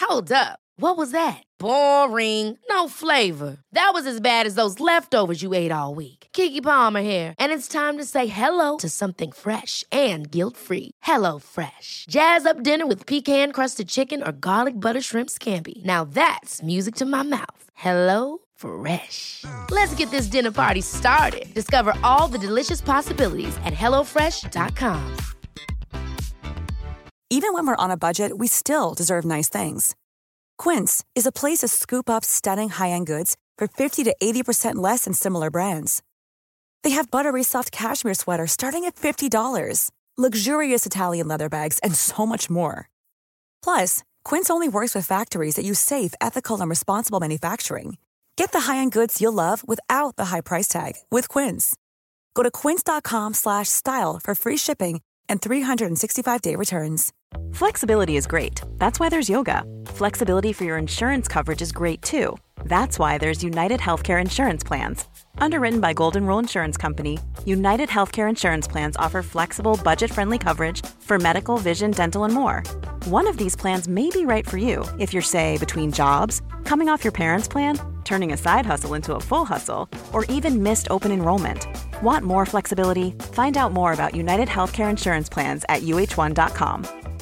Hold up. What was that? Boring. No flavor. That was as bad as those leftovers you ate all week. Keke Palmer here, and it's time to say hello to something fresh and guilt-free. Hello Fresh. Jazz up dinner with pecan-crusted chicken or garlic butter shrimp scampi. Now that's music to my mouth. Hello Fresh. Let's get this dinner party started. Discover all the delicious possibilities at hellofresh.com. Even when we're on a budget, we still deserve nice things. Quince is a place to scoop up stunning high-end goods for 50 to 80% less than similar brands. They have buttery soft cashmere sweaters starting at $50, luxurious Italian leather bags, and so much more. Plus, Quince only works with factories that use safe, ethical, and responsible manufacturing. Get the high-end goods you'll love without the high price tag with Quince. Go to quince.com/style for free shipping and 365-day returns. Flexibility is great. That's why there's yoga. Flexibility for your insurance coverage is great too. That's why there's United Healthcare Insurance Plans. Underwritten by Golden Rule Insurance Company, United Healthcare Insurance Plans offer flexible, budget-friendly coverage for medical, vision, dental, and more. One of these plans may be right for you if you're, say, between jobs, coming off your parents' plan, turning a side hustle into a full hustle, or even missed open enrollment. Want more flexibility? Find out more about United Healthcare Insurance Plans at uh1.com.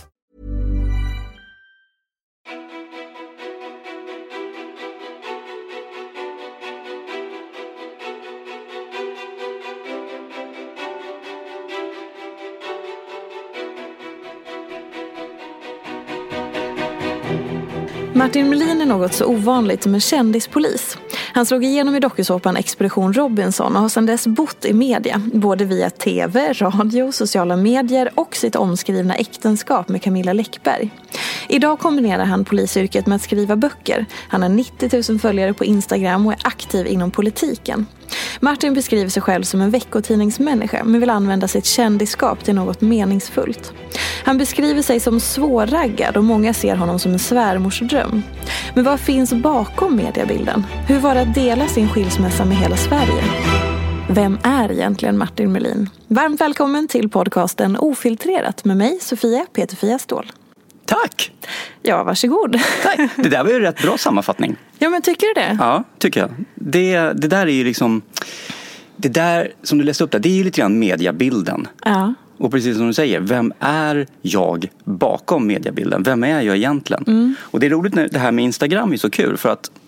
Martin Melin är något så ovanligt som en kändispolis. Han slog igenom i dokusåpan Expedition Robinson och har sedan dess bott i media, både via tv, radio, sociala medier och sitt omskrivna äktenskap med Camilla Läckberg. Idag kombinerar han polisyrket med att skriva böcker. Han har 90 000 följare på Instagram och är aktiv inom politiken. Martin beskriver sig själv som en veckotidningsmänniska men vill använda sitt kändisskap till något meningsfullt. Han beskriver sig som svårraggad och många ser honom som en svärmorsdröm. Men vad finns bakom mediebilden? Hur var det att dela sin skilsmässa med hela Sverige? Vem är egentligen Martin Melin? Varmt välkommen till podcasten Ofiltrerat med mig, Sofia Peterfia Ståhl. Tack! Ja, varsågod. Tack. Det där var ju en rätt bra sammanfattning. Ja, men tycker du det? Ja, tycker jag. Det där är ju liksom... Det där som du läste upp där, det är ju lite grann mediabilden. Ja. Och precis som du säger, vem är jag bakom mediabilden? Vem är jag egentligen? Mm. Och det är roligt när det här med Instagram är så kul för att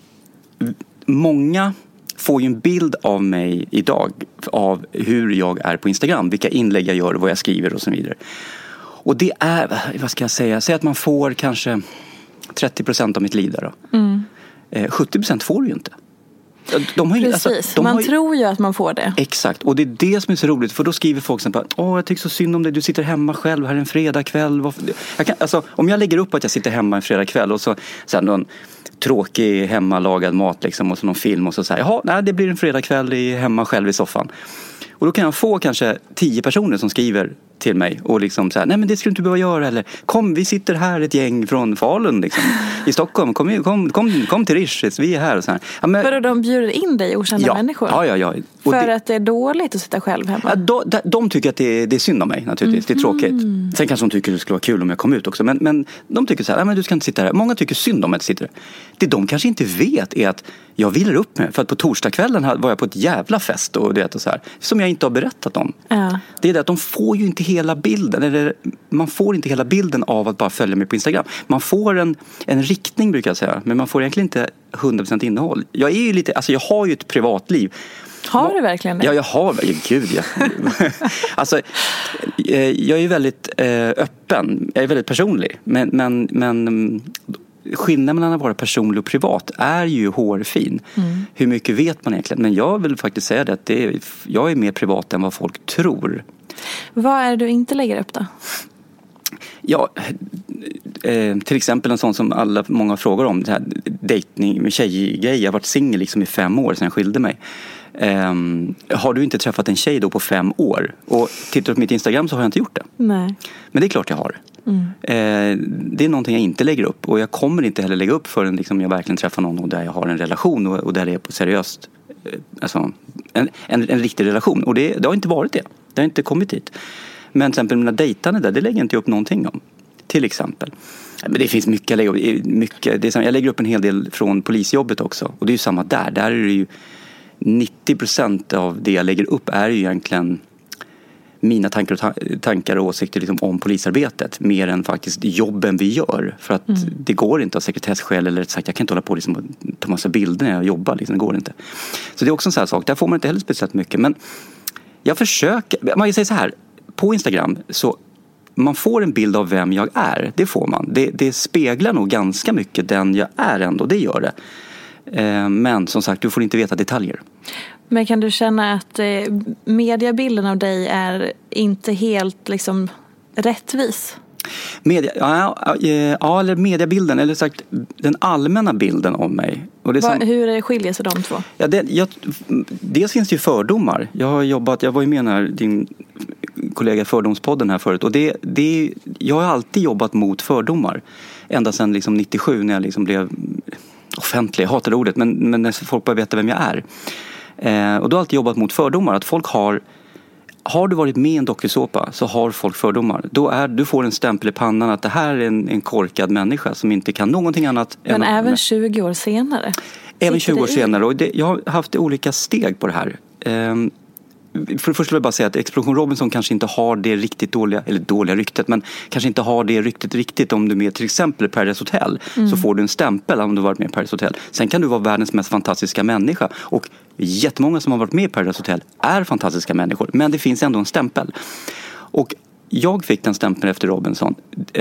många får ju en bild av mig idag av hur jag är på Instagram, vilka inlägg jag gör, vad jag skriver och så vidare. Och det är, vad ska jag säga, säg att man får kanske 30% av mitt liv där då. Mm. 70% får du ju inte. Precis, man tror ju att man får det. Exakt, och det är det som är så roligt. För då skriver folk som jag tycker så synd om dig. Du sitter hemma själv här en fredagkväll. Om jag lägger upp att jag sitter hemma en fredagkväll och så här, någon tråkig hemmalagad mat liksom, och så någon film och så säger nej, det blir en fredagkväll hemma själv i soffan. Och då kan jag få kanske 10 personer som skriver till mig och liksom så här, nej men det skulle du inte behöva göra, eller kom, vi sitter här ett gäng från Falun liksom, i Stockholm, kom till Riches, vi är här och så här. Ja, men, för de bjuder in dig okända människor? Ja. Och för att det är dåligt att sitta själv hemma? Ja, de tycker att det är synd om mig naturligtvis, det är tråkigt. Sen kanske de tycker det skulle vara kul om jag kom ut också, men de tycker så här, nej men du ska inte sitta här. Många tycker synd om att sitta där. Det de kanske inte vet är att jag vilar upp mig, för att på torsdagskvällen var jag på ett jävla fest och så här, som jag inte har berättat om. Ja. Det är det att de får ju inte hela bilden, eller man får inte hela bilden av att bara följa mig på Instagram. Man får en riktning brukar jag säga, men man får egentligen inte 100% innehåll. Jag är ju lite, alltså jag har ju ett privatliv. Har du verkligen det? Ja, jag har, gud ja. Alltså, jag är ju väldigt öppen, jag är väldigt personlig, men skillnaden mellan att vara personlig och privat är ju hårfin. Hur mycket vet man egentligen? Men jag vill faktiskt säga det att jag är mer privat än vad folk tror. Vad är det du inte lägger upp då? Ja, till exempel en sån som många frågar om, det här dejtning med tjejgrej. Jag har varit singel liksom i 5 år sedan jag skilde mig. Har du inte träffat en tjej då på 5 år? Och tittar du på mitt Instagram så har jag inte gjort det. Nej. Men det är klart jag har. Det är någonting jag inte lägger upp. Och jag kommer inte heller lägga upp förrän liksom jag verkligen träffar någon och där jag har en relation och där det är på seriöst, alltså en riktig relation. Och det har inte varit det. Det har inte kommit dit. Men till exempel mina dejtande där, det lägger jag inte upp någonting om. till exempel. Men det finns mycket jag lägger upp en hel del från polisjobbet också. Och det är ju samma där. Där är det ju 90% av det jag lägger upp är ju egentligen mina tankar och åsikter liksom om polisarbetet. Mer än faktiskt jobben vi gör. För att det går inte av sekretessskäl. Eller sagt, jag kan inte hålla på liksom, och ta massa bilder när jag jobbar. Liksom, det går inte. Så det är också en sån här sak. Där får man inte heller speciellt mycket. Men jag försöker. Man kan säga så här. På Instagram så man får en bild av vem jag är. Det får man. Det speglar nog ganska mycket den jag är ändå. Det gör det. Men som sagt, du får inte veta detaljer. Men kan du känna att mediebilden av dig är inte helt liksom rättvis? Eller mediebilden, eller sagt den allmänna bilden om mig. Och det hur skiljer sig de två? Ja, dels finns det ju fördomar. Jag var ju med när din kollega Fördomspodden här förut. Och jag har alltid jobbat mot fördomar. Ända sedan liksom 97 när jag liksom blev offentlig. Jag hatar ordet, men när folk börjar veta vem jag är. Och då har jag alltid jobbat mot fördomar. Att folk har du varit med i en dokusåpa så har folk fördomar. Du får en stämpel i pannan att det här är en korkad människa som inte kan någonting annat. Men även 20 år senare? Även 20 år senare. Och jag har haft olika steg på det här. För det första vill jag bara säga att Expedition Robinson kanske inte har det riktigt dåliga ryktet, men kanske inte har det ryktet riktigt. Om du är med till exempel Paradise Hotel så får du en stämpel om du har varit med i Paradise Hotel. Sen kan du vara världens mest fantastiska människa, och jättemånga som har varit med i Paradise Hotel är fantastiska människor, men det finns ändå en stämpel. Och jag fick den stämpeln efter Robinson,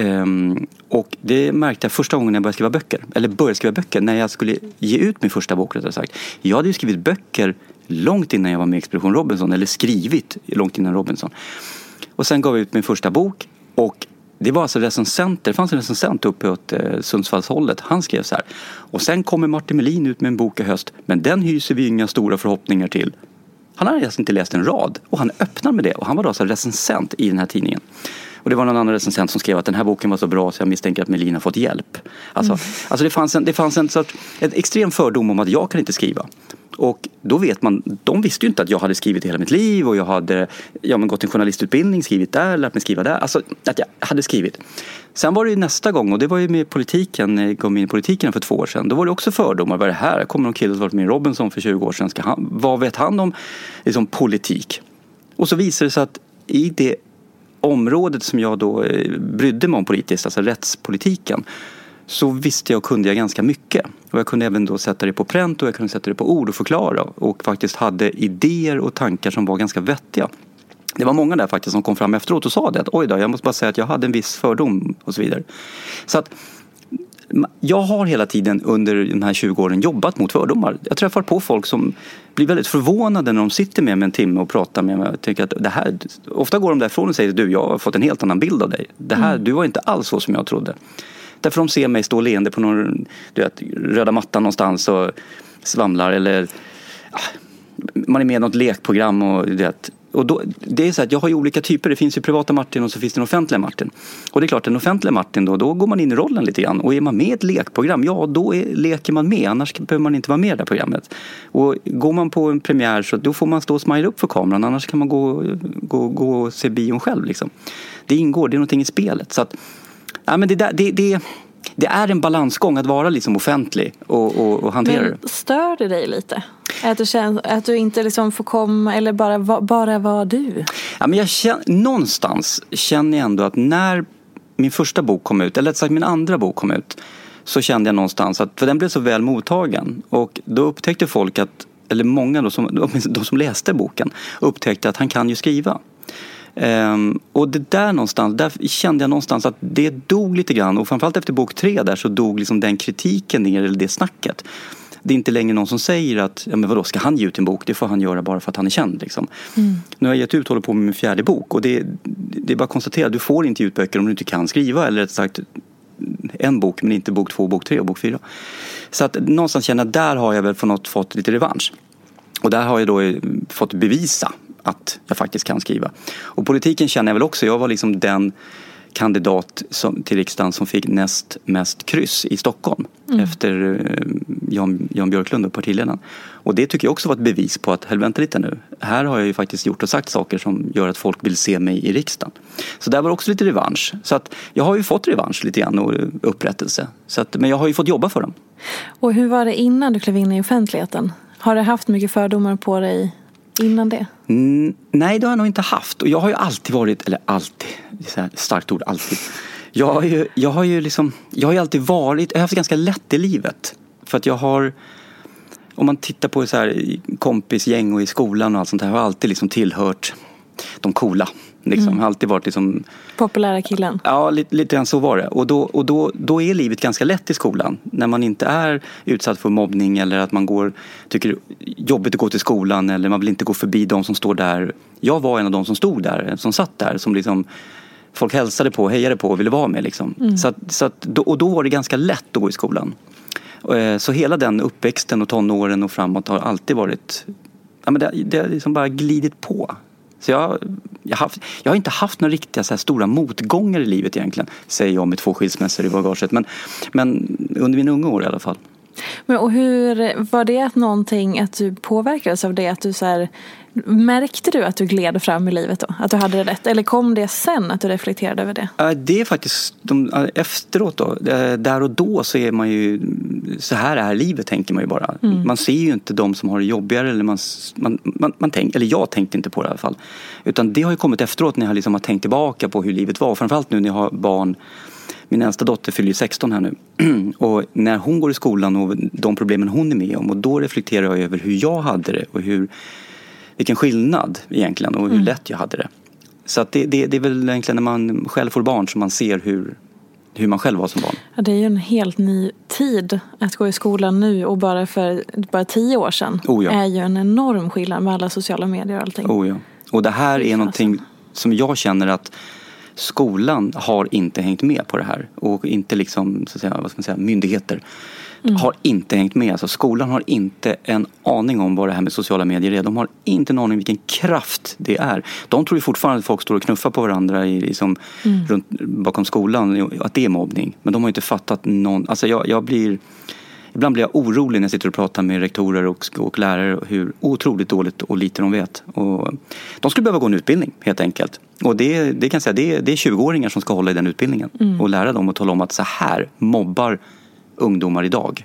och det märkte jag första gången när jag började skriva böcker när jag skulle ge ut min första bok, rättare sagt. Jag hade ju skrivit böcker långt innan jag var med i Expedition Robinson, eller skrivit långt innan Robinson. Och sen gav jag ut min första bok, och det var alltså det fanns en recensent uppe åt Sundsvallshållet. Han skrev så här: och sen kommer Martin Melin ut med en bok i höst, men den hyser vi inga stora förhoppningar till. Han hade alltså inte läst en rad, och han öppnar med det, och han var då alltså recensent i den här tidningen. Och det var någon annan recensent som skrev att den här boken var så bra så jag misstänker att Melin har fått hjälp. Alltså det fanns en extrem fördom om att jag kan inte skriva. Och då vet man, de visste ju inte att jag hade skrivit hela mitt liv, och jag hade gått en journalistutbildning, skrivit där, lärt mig skriva där. Alltså att jag hade skrivit. Sen var det ju nästa gång, och det var ju med politiken, jag kom in i politiken för 2 år sedan. Då var det också fördomar. Vad är det här? Kommer någon kille som varit med i Robinson för 20 år sedan? Vad vet han om liksom, politik? Och så visade det sig att i det området som jag då brydde mig om politiskt, alltså rättspolitiken, så visste jag och kunde jag ganska mycket. Och jag kunde även då sätta det på pränt, och jag kunde sätta det på ord och förklara. Och faktiskt hade idéer och tankar som var ganska vettiga. Det var många där faktiskt som kom fram efteråt och sa det. Att oj då, jag måste bara säga att jag hade en viss fördom och så vidare. Så att jag har hela tiden under de här 20 åren jobbat mot fördomar. Jag träffar på folk som blir väldigt förvånade när de sitter med mig en timme och pratar med mig. Jag tänker att det här, ofta går de därifrån och säger: du, jag har fått en helt annan bild av dig. Det här, du var inte alls så som jag trodde. Därför de ser mig stå leende på någon röda mattan någonstans och svamlar, eller man är med i något lekprogram och då, det är så att jag har ju olika typer. Det finns ju privata Martin och så finns det den offentliga Martin. Och det är klart, den offentliga Martin då går man in i rollen lite grann. Och är man med i ett lekprogram, då leker man med. Annars behöver man inte vara med i det programmet. Och går man på en premiär så då får man stå och smila upp för kameran. Annars kan man gå och se bion själv liksom. Det är någonting i spelet. Så att men det är en balansgång att vara liksom offentlig och hantera det. Men stör det dig lite? Att du inte liksom får komma, eller bara vara du? Ja, men någonstans känner jag ändå att när min första bok kom ut, eller sagt min andra bok kom ut, så kände jag någonstans att, för den blev så väl mottagen, och då upptäckte folk att, eller många då de som läste boken upptäckte att han kan ju skriva. Och det där kände jag någonstans att det dog lite grann, och framförallt efter bok 3 där så dog liksom den kritiken ner, eller det snacket. Det är inte längre någon som säger att men vadå, ska han ge ut en bok? Det får han göra bara för att han är känd liksom. Nu har jag gett ut, håller på med min 4:e bok, och det är bara att konstatera, du får inte ge ut böcker om du inte kan skriva, eller rätt sagt en bok, men inte bok 2, bok 3 och bok 4. Så att någonstans känner jag, där har jag väl fått lite revansch. Och där har jag då fått bevisa att jag faktiskt kan skriva. Och politiken känner jag väl också, jag var liksom kandidat till riksdagen som fick näst mest kryss i Stockholm efter Jan Björklund och partiledaren. Och det tycker jag också var ett bevis på att, vänta lite nu, här har jag ju faktiskt gjort och sagt saker som gör att folk vill se mig i riksdagen. Så där var också lite revansch. Så att jag har ju fått revansch lite grann och upprättelse. Så att, men jag har ju fått jobba för dem. Och hur var det innan du klev in i offentligheten? Har du haft mycket fördomar på dig innan det? Nej, det har jag nog inte haft. Och jag har ju alltid varit, eller alltid, det är ett starkt ord, alltid. Jag har ju alltid varit, jag har haft ganska lätt i livet. För att jag har, om man tittar på så här kompisgäng och i skolan och allt sånt här, har jag alltid liksom tillhört de coola. Liksom. Har alltid varit liksom populära killen. Ja, lite grann så var det. Och då är livet ganska lätt i skolan. När man inte är utsatt för mobbning eller att man tycker jobbigt att gå till skolan eller man vill inte gå förbi de som står där. Jag var en av de som stod där, som satt där, som liksom folk hälsade på, hejade på och ville vara med liksom. Då var det ganska lätt att gå i skolan. Så hela den uppväxten och tonåren och framåt har alltid varit, ja, men det har liksom bara glidit på. Så jag har inte haft några riktiga så här stora motgångar i livet egentligen, säger jag med 2 skilsmässor i bagaget, men under mina unga år i alla fall. Och hur var det någonting att du påverkades av det, att du så här, märkte du att du gled fram i livet då? Att du hade det rätt? Eller kom det sen att du reflekterade över det? Det är faktiskt efteråt då. Där och då så är man ju, så här är livet, tänker man ju bara. Man ser ju inte de som har det jobbigare, eller eller jag tänkte inte på det i alla fall. Utan det har ju kommit efteråt när jag liksom har tänkt tillbaka på hur livet var. Framförallt nu när jag har barn. Min äldsta dotter fyller 16 här nu. Och när hon går i skolan och de problemen hon är med om, och då reflekterar jag över hur jag hade det och vilken skillnad egentligen och hur lätt jag hade det. Så att det är väl egentligen när man själv får barn som man ser hur man själv var som barn. Ja, det är ju en helt ny tid att gå i skolan nu, och bara 10 år sedan är ju en enorm skillnad med alla sociala medier och allting. Och det här är någonting som jag känner att skolan har inte hängt med på det här, och inte liksom, så att säga, vad ska man säga, myndigheter har inte hängt med. Alltså skolan har inte en aning om vad det här med sociala medier är. De har inte en aning om vilken kraft det är. De tror ju fortfarande att folk står och knuffar på varandra runt bakom skolan, att det är mobbning. Men de har inte fattat någon. Alltså ibland blir jag orolig när jag sitter och pratar med rektorer och lärare hur otroligt dåligt och lite de vet. Och de skulle behöva gå en utbildning helt enkelt. Och det kan jag säga, det är 20-åringar som ska hålla i den utbildningen och lära dem och tala om att så här mobbar ungdomar idag.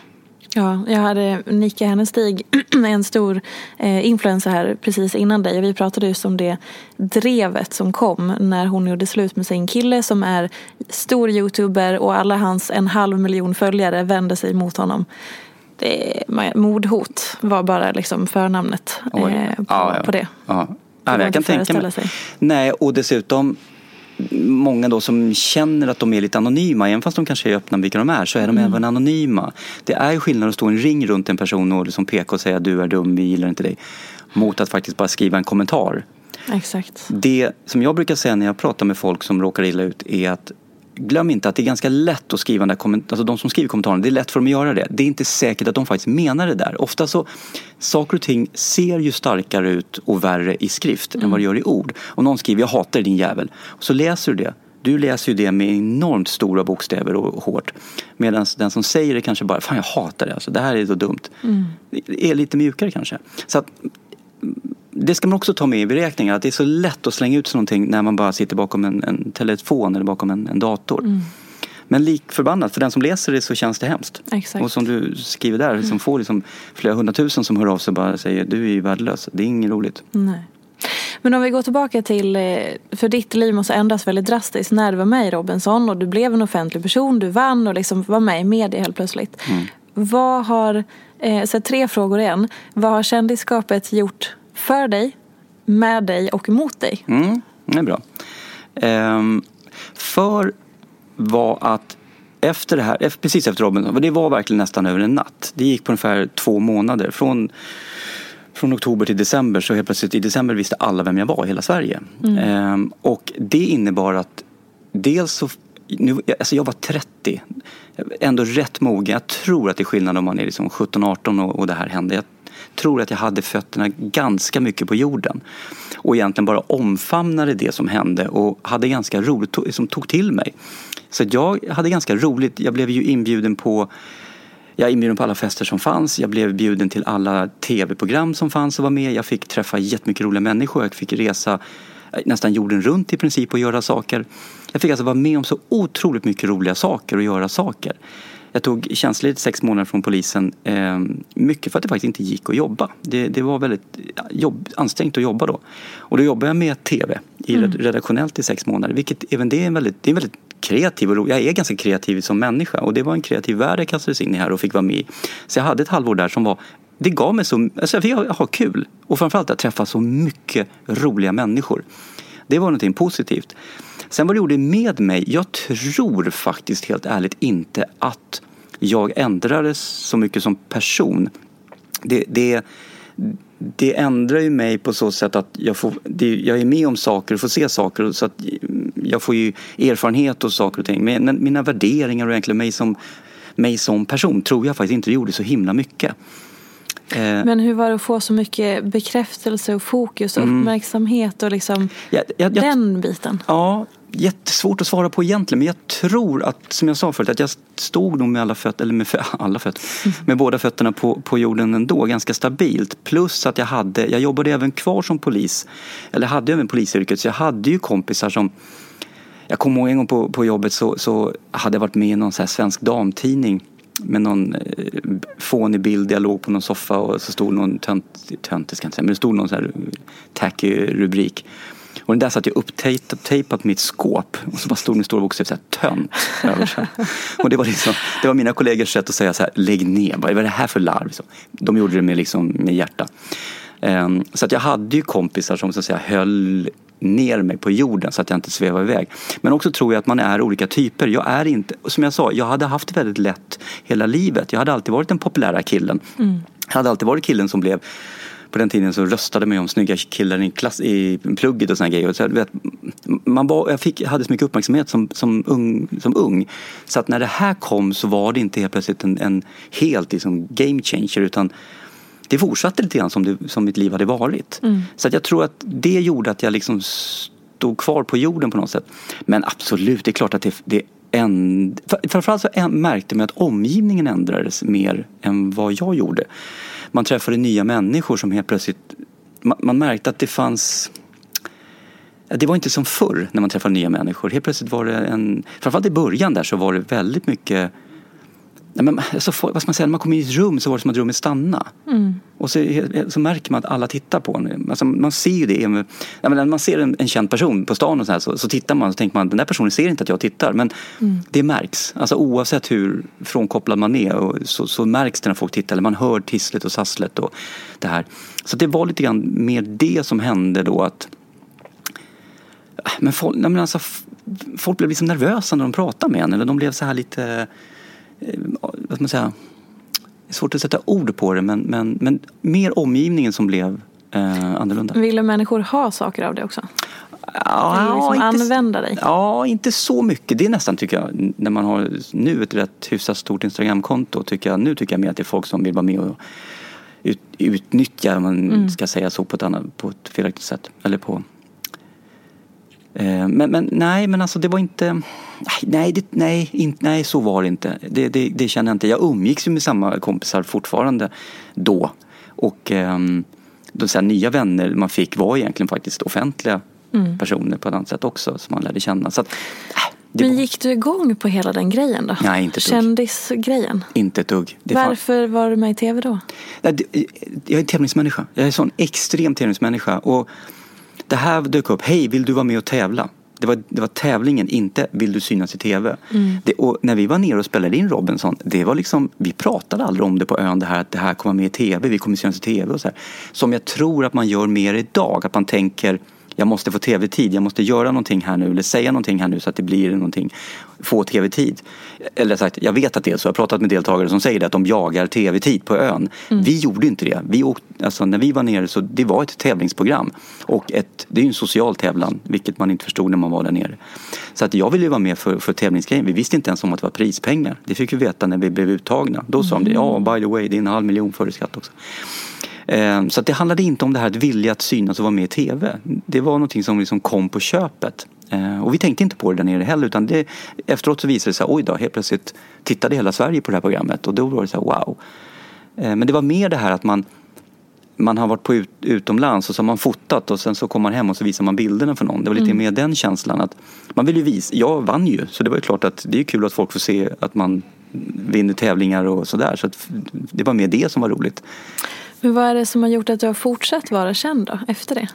Ja, jag hade Nika Hennestig, en stor influencer här precis innan dig. Vi pratade just om det drevet som kom när hon gjorde slut med sin kille som är stor YouTuber, och alla hans 500 000 följare vände sig mot honom. Mordhot var bara liksom förnamnet på det. Ja. Jag kan tänka mig. Nej, och dessutom många då som känner att de är lite anonyma, även fast de kanske är öppna vilka de är, så är de även anonyma. Det är ju skillnad att stå en ring runt en person och liksom peka och säga du är dum, vi gillar inte dig, mot att faktiskt bara skriva en kommentar. Exakt. Det som jag brukar säga när jag pratar med folk som råkar illa ut är att glöm inte att det är ganska lätt att skriva alltså de som skriver kommentarerna, det är lätt för dem att göra det. Det är inte säkert att de faktiskt menar det där. Ofta så, saker och ting ser ju starkare ut och värre i skrift än vad det gör i ord. Och någon skriver, jag hatar din jävel. Och så läser du det. Du läser ju det med enormt stora bokstäver och hårt. Medan den som säger det kanske bara, fan jag hatar det. Alltså, det här är så dumt. Det är lite mjukare kanske. Så att det ska man också ta med i beräkningen, att det är så lätt att slänga ut sig någonting när man bara sitter bakom en telefon eller bakom en dator. Men lik förbannat, för den som läser det så känns det hemskt. Exakt. Och som du skriver där, som får liksom flera 100 000 som hör av sig och bara säger du är ju värdelös. Det är inget roligt. Nej. Men om vi går tillbaka till, för ditt liv måste ändras väldigt drastiskt när du var med i Robinson och du blev en offentlig person, du vann och liksom var med i media helt plötsligt. Vad har, så 3 frågor igen, vad har kändisskapet gjort för dig, med dig och mot dig? Det är bra. För var att efter det här, precis efter Robinson, det var verkligen nästan över en natt. Det gick på ungefär 2 månader. Från oktober till december, så helt plötsligt i december visste alla vem jag var i hela Sverige. Och det innebar att dels så, jag var 30, ändå rätt mogen. Jag tror att det är skillnad om man är liksom 17-18 och det här hände. tror att jag hade fötterna ganska mycket på jorden. Och egentligen bara omfamnade det som hände och hade ganska roligt, som tog till mig. Så jag hade ganska roligt. Jag blev ju inbjuden på alla fester som fanns. Jag blev bjuden till alla tv-program som fanns och var med. Jag fick träffa jättemycket roliga människor. Jag fick resa nästan jorden runt i princip och göra saker. Jag fick alltså vara med om så otroligt mycket roliga saker och göra saker. Jag tog tjänstledigt 6 månader från polisen. Mycket för att det faktiskt inte gick att jobba. Det var väldigt ansträngt att jobba då. Och då jobbade jag med tv redaktionellt i 6 månader. Vilket även det är en väldigt kreativ och rolig. Jag är ganska kreativ som människa. Och det var en kreativ värld jag kastades in i här och fick vara med i. Så jag hade ett halvår där som var... Det gav mig så... Alltså jag fick ha kul. Och framförallt att träffa så mycket roliga människor. Det var någonting positivt. Sen vad det gjorde med mig, jag tror faktiskt helt ärligt inte att jag ändrades så mycket som person. Det ändrar ju mig på så sätt att jag är med om saker och får se saker så att jag får ju erfarenhet och saker och ting. Men mina värderingar och egentligen mig som person tror jag faktiskt inte gjorde så himla mycket. Men hur var det att få så mycket bekräftelse och fokus och uppmärksamhet och liksom den biten? Ja, jättesvårt att svara på egentligen. Men jag tror att, som jag sa förut, att jag stod nog med med båda fötterna på jorden ändå, ganska stabilt. Plus att jag jobbade även kvar som polis. Eller hade även polisyrket, så jag hade ju kompisar som... Jag kommer ihåg en gång på jobbet så hade jag varit med i någon så här svensk damtidning med någon fånig bild. Jag låg på någon soffa och så stod någon töntig ska jag inte säga, men det stod någon så här tacky rubrik. Och den där satt jag upptejpat mitt skåp och så bara stod det och också så här tönt över sig. Och det var mina kollegors sätt att säga så här: lägg ner, vad är det här för larv? Så de gjorde det med hjärta. Så att jag hade ju kompisar som så att säga höll ner mig på jorden så att jag inte svävar iväg. Men också tror jag att man är olika typer. Jag är inte, som jag sa, jag hade haft det väldigt lätt hela livet. Jag hade alltid varit den populära killen. Jag hade alltid varit killen som blev... På den tiden så röstade man om snygga killar i plugget och såna grejer. Så jag hade så mycket uppmärksamhet som ung. Så att när det här kom så var det inte helt plötsligt en helt liksom game changer, utan det fortsatte lite grann som mitt liv hade varit. Så att jag tror att det gjorde att jag liksom stod kvar på jorden på något sätt. Men absolut, det är klart att framförallt så märkte man att omgivningen ändrades mer än vad jag gjorde. Man träffade nya människor som helt plötsligt... Man märkte att det fanns... Det var inte som förr när man träffade nya människor. Helt plötsligt var det framförallt i början där så var det väldigt mycket... vad ska man säga, när man kom in i ett rum så var det som att rummet stannade. Och så märker man att alla tittar på en. Alltså man ser ju det. När man ser en känd person på stan och så tittar man och tänker man, den där personen ser inte att jag tittar. Men det märks. Alltså oavsett hur frånkopplad man är så märks det när folk tittar. Eller man hör tisslet och sasslet och det här. Så det var lite grann mer det som hände då att... Men folk blev liksom nervösa när de pratade med en. Eller de blev så här lite... vad ska man säga, det är svårt att sätta ord på det, men mer omgivningen som blev annorlunda. Ville människor ha saker av det också? Ja, använda dig? Ja, inte så mycket. Det är nästan, tycker jag, när man har nu ett rätt hyfsat stort Instagramkonto, tycker jag mer att det är folk som vill vara med och utnyttja, om man ska säga så, på ett felaktigt sätt. Eller på... Men alltså det var inte... Nej, så var det inte. Det känner jag inte. Jag umgicks ju med samma kompisar fortfarande då. Och de så här nya vänner man fick var egentligen faktiskt offentliga personer på ett annat sätt också, som man lärde känna. Så att, men gick du igång på hela den grejen då? Nej, inte ett dugg. Kändisgrejen? Inte ett dugg. Varför var du med i tv då? Jag är en tävlingsmänniska. Jag är en sån extrem tävlingsmänniska. Och det här dök upp. Hej, vill du vara med och tävla? Det var tävlingen, inte vill du synas i tv. Och när vi var nere och spelade in Robinson, det var liksom, vi pratade aldrig om det på ön, det här att det här kommer med i tv, vi kommer synas i tv och så här. Som jag tror att man gör mer idag, att man tänker, jag måste få tv-tid, jag måste göra någonting här nu eller säga någonting här nu så att det blir någonting. få tv-tid. Eller sagt, jag vet att det är så. Jag har pratat med deltagare som säger det, att de jagar tv-tid på ön. Vi gjorde inte det. När vi var nere så det var ett tävlingsprogram. Och det är ju en social tävlan, vilket man inte förstod när man var där nere. Så att jag ville ju vara med för tävlingsgrejen. Vi visste inte ens om att det var prispengar. Det fick vi veta när vi blev uttagna. Då sa de det, by the way, det är 500 000 före skatt också. Så att det handlade inte om det här att vilja att synas och vara med i tv. Det var någonting som liksom kom på köpet. Och vi tänkte inte på det där nere heller, utan efteråt så visade det sig, oj då, helt plötsligt tittade hela Sverige på det här programmet och då var det så här, wow. Men det var mer det här att man har varit på utomlands och så har man fotat och sen så kommer man hem och så visar man bilderna för någon. Det var lite mer den känslan att man vill ju visa, jag vann ju, så det var ju klart att det är kul att folk får se att man vinner tävlingar och sådär, så att det var mer det som var roligt. Men vad är det som har gjort att du har fortsatt vara känd då, efter det?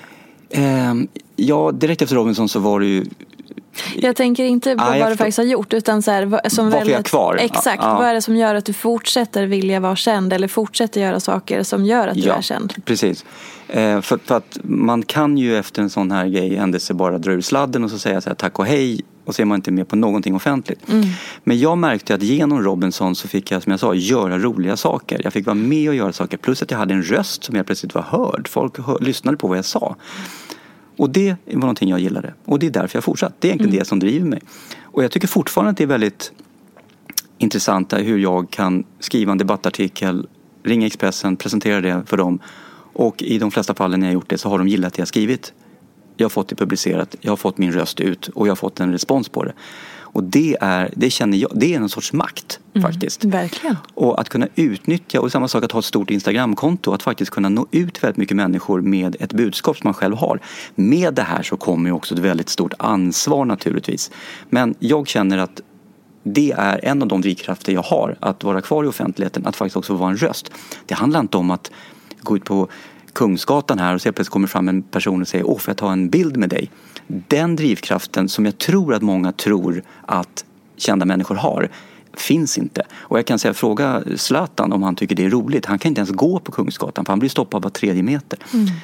Ja, direkt efter Robinson så var det ju... Jag tänker inte på vad du faktiskt har gjort, utan så här, som varför jag är kvar. Exakt, vad är det som gör att du fortsätter vilja vara känd eller fortsätter göra saker som gör att du är känd? Precis. För att man kan ju efter en sån här grej händelse bara dra ur sladden och så säga så här, tack och hej, och så är man inte med på någonting offentligt. Men jag märkte att genom Robinson så fick jag, som jag sa, göra roliga saker. Jag fick vara med och göra saker, plus att jag hade en röst som jag plötsligt var hörd. Folk lyssnade på vad jag sa. Och det var någonting jag gillade. Och det är därför jag fortsatt. Det är egentligen det som driver mig. Och jag tycker fortfarande att det är väldigt intressant hur jag kan skriva en debattartikel, ringa Expressen, presentera det för dem. Och i de flesta fallen när jag gjort det så har de gillat det jag skrivit. Jag har fått det publicerat, jag har fått min röst ut och jag har fått en respons på det. Och det känner jag, det är en sorts makt faktiskt. Verkligen. Och att kunna utnyttja, och samma sak att ha ett stort Instagramkonto, att faktiskt kunna nå ut väldigt mycket människor med ett budskap som man själv har. Med det här så kommer ju också ett väldigt stort ansvar naturligtvis. Men jag känner att det är en av de drivkrafter jag har, att vara kvar i offentligheten, att faktiskt också vara en röst. Det handlar inte om att gå ut på Kungsgatan här och så plötsligt kommer fram en person och säger, får jag ta en bild med dig? Den drivkraften som jag tror att många tror att kända människor har finns inte. Och jag kan säga, fråga Zlatan om han tycker det är roligt. Han kan inte ens gå på Kungsgatan för han blir stoppad var 3:e meter.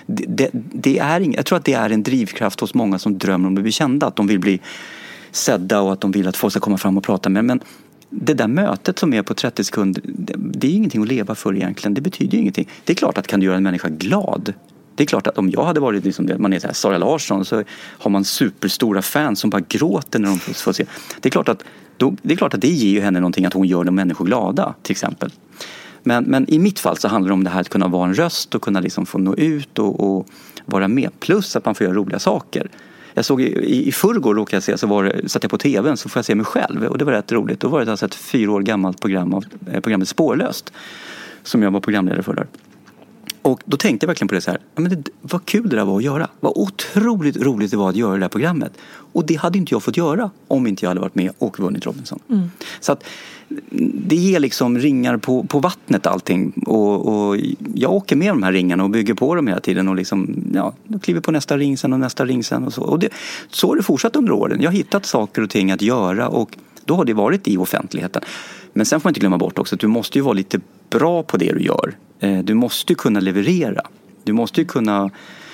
Det är jag tror att det är en drivkraft hos många som drömmer om att bli kända. Att de vill bli sedda och att de vill att folk ska komma fram och prata med. Men det där mötet som är på 30 sekunder, det är ingenting att leva för egentligen. Det betyder ju ingenting. Det är klart att kan du göra en människa glad. Det är klart att om jag hade varit liksom, man är så här Sara Larsson, så har man superstora fans som bara gråter när de får se. Det är klart att det ger ju henne någonting att hon gör de människor glada, till exempel. Men i mitt fall så handlar det om det här att kunna vara en röst och kunna liksom få nå ut och vara med. Plus att man får göra roliga saker. Jag såg i förrgår råkade jag se, satt jag på tvn så får jag se mig själv. Och det var rätt roligt. Då var det alltså ett 4 år gammalt program av programmet Spårlöst. Som jag var programledare för där. Och då tänkte jag verkligen på det så här. Men vad kul det där var att göra. Vad otroligt roligt det var att göra det där programmet. Och det hade inte jag fått göra om inte jag hade varit med och vunnit Robinson. Så att det ger liksom ringar på vattnet allting. Och jag åker med de här ringarna och bygger på dem hela tiden. Och liksom, då kliver på nästa ring sen och nästa ring sen och så. Och så har det fortsatt under åren. Jag har hittat saker och ting att göra och då har det varit i offentligheten. Men sen får man inte glömma bort också att du måste ju vara lite bra på det du gör. Du måste ju kunna leverera. Du måste ju kunna...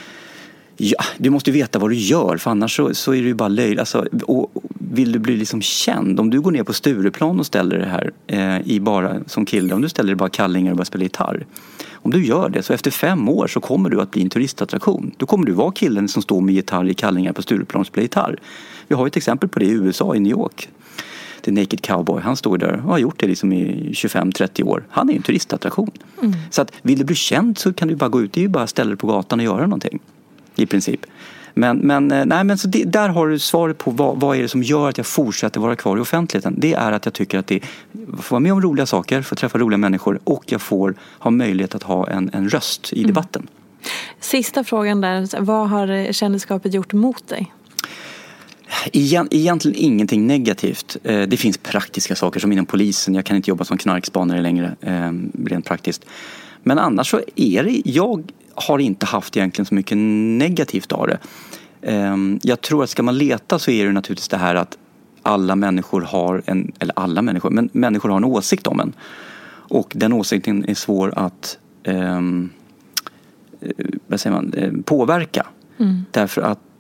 Ja, du måste ju veta vad du gör, för annars så är det ju bara löjligt. Alltså, och vill du bli liksom känd, om du går ner på Stureplan och ställer det här i bara som kille, om du ställer det bara kallingar och bara spelar gitarr. Om du gör det så efter 5 år så kommer du att bli en turistattraktion. Då kommer du vara killen som står med gitarr i kallingar på Stureplan och spelar gitarr. Vi har ett exempel på det i USA, i New York. The Naked Cowboy, han står där och har gjort det liksom i 25-30 år. Han är en turistattraktion. Så att vill du bli känd så kan du bara gå ut, det är ju bara ställa dig på gatan och göra någonting. I princip. Men så där har du svaret på vad är det som gör att jag fortsätter vara kvar i offentligheten. Det är att jag tycker att det får vara med om roliga saker, får träffa roliga människor och jag får ha möjlighet att ha en röst i debatten. Sista frågan där, vad har kändisskapet gjort mot dig? Egentligen ingenting negativt. Det finns praktiska saker som inom polisen. Jag kan inte jobba som knarkspanare längre, rent praktiskt. Men annars så är det, jag har inte haft egentligen så mycket negativt av det. Jag tror att ska man leta så är det naturligtvis det här att alla människor har men människor har en åsikt om en. Och den åsikten är svår att påverka. Därför att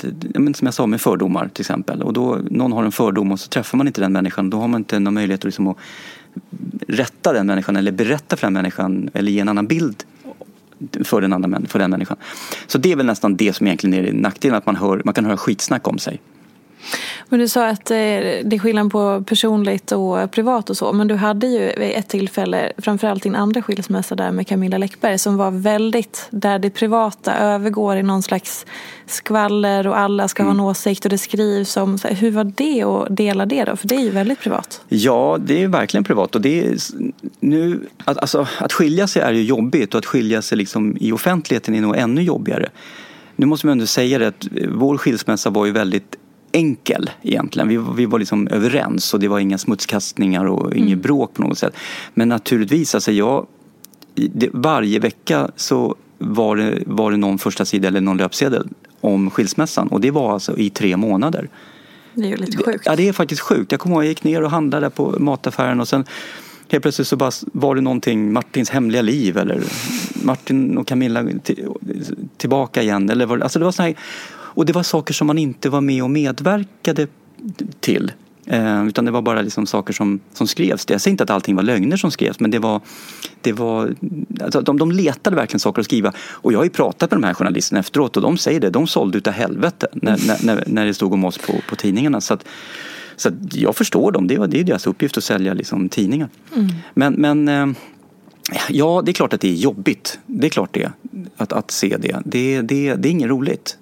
som jag sa med fördomar till exempel. Och då någon har en fördom och så träffar man inte den människan. Då har man inte någon möjlighet liksom att rätta den människan eller berätta för den människan eller ge en annan bild för den människan. Så det är väl nästan det som egentligen är nackdelen, att man kan höra skitsnack om sig. Men du sa att det är skillnad på personligt och privat och så. Men du hade ju vid ett tillfälle, framförallt din andra skilsmässa där med Camilla Läckberg, som var väldigt, där det privata övergår i någon slags skvaller och alla ska ha en åsikt och det skrivs om. Så hur var det att dela det då? För det är ju väldigt privat. Ja, det är verkligen privat. Och det är nu, att skilja sig är ju jobbigt, och att skilja sig liksom i offentligheten är nog ännu jobbigare. Nu måste man ändå säga det, att vår skilsmässa var ju väldigt enkel egentligen. Vi var liksom överens och det var inga smutskastningar och inget bråk på något sätt. Men naturligtvis, varje vecka så var det någon första sida eller någon löpsedel om skilsmässan, och det var alltså i 3 månader. Det är ju lite sjukt. Ja, det är faktiskt sjukt. Jag kommer ihåg, jag gick ner och handlade på mataffären och sen helt plötsligt så bara var det någonting, Martins hemliga liv eller Martin och Camilla tillbaka igen, eller det var så här. Och det var saker som man inte var med och medverkade till. Utan det var bara liksom saker som skrevs. Jag säger inte att allting var lögner som skrevs, men det var alltså de letade verkligen saker att skriva. Och jag har ju pratat med de här journalisterna efteråt, och de säger det. De sålde utav helvete när det stod om oss på tidningarna. Så att jag förstår dem. Det är deras uppgift att sälja liksom tidningar. Men ja, det är klart att det är jobbigt. Det är klart det. Att se det. Det är inget roligt.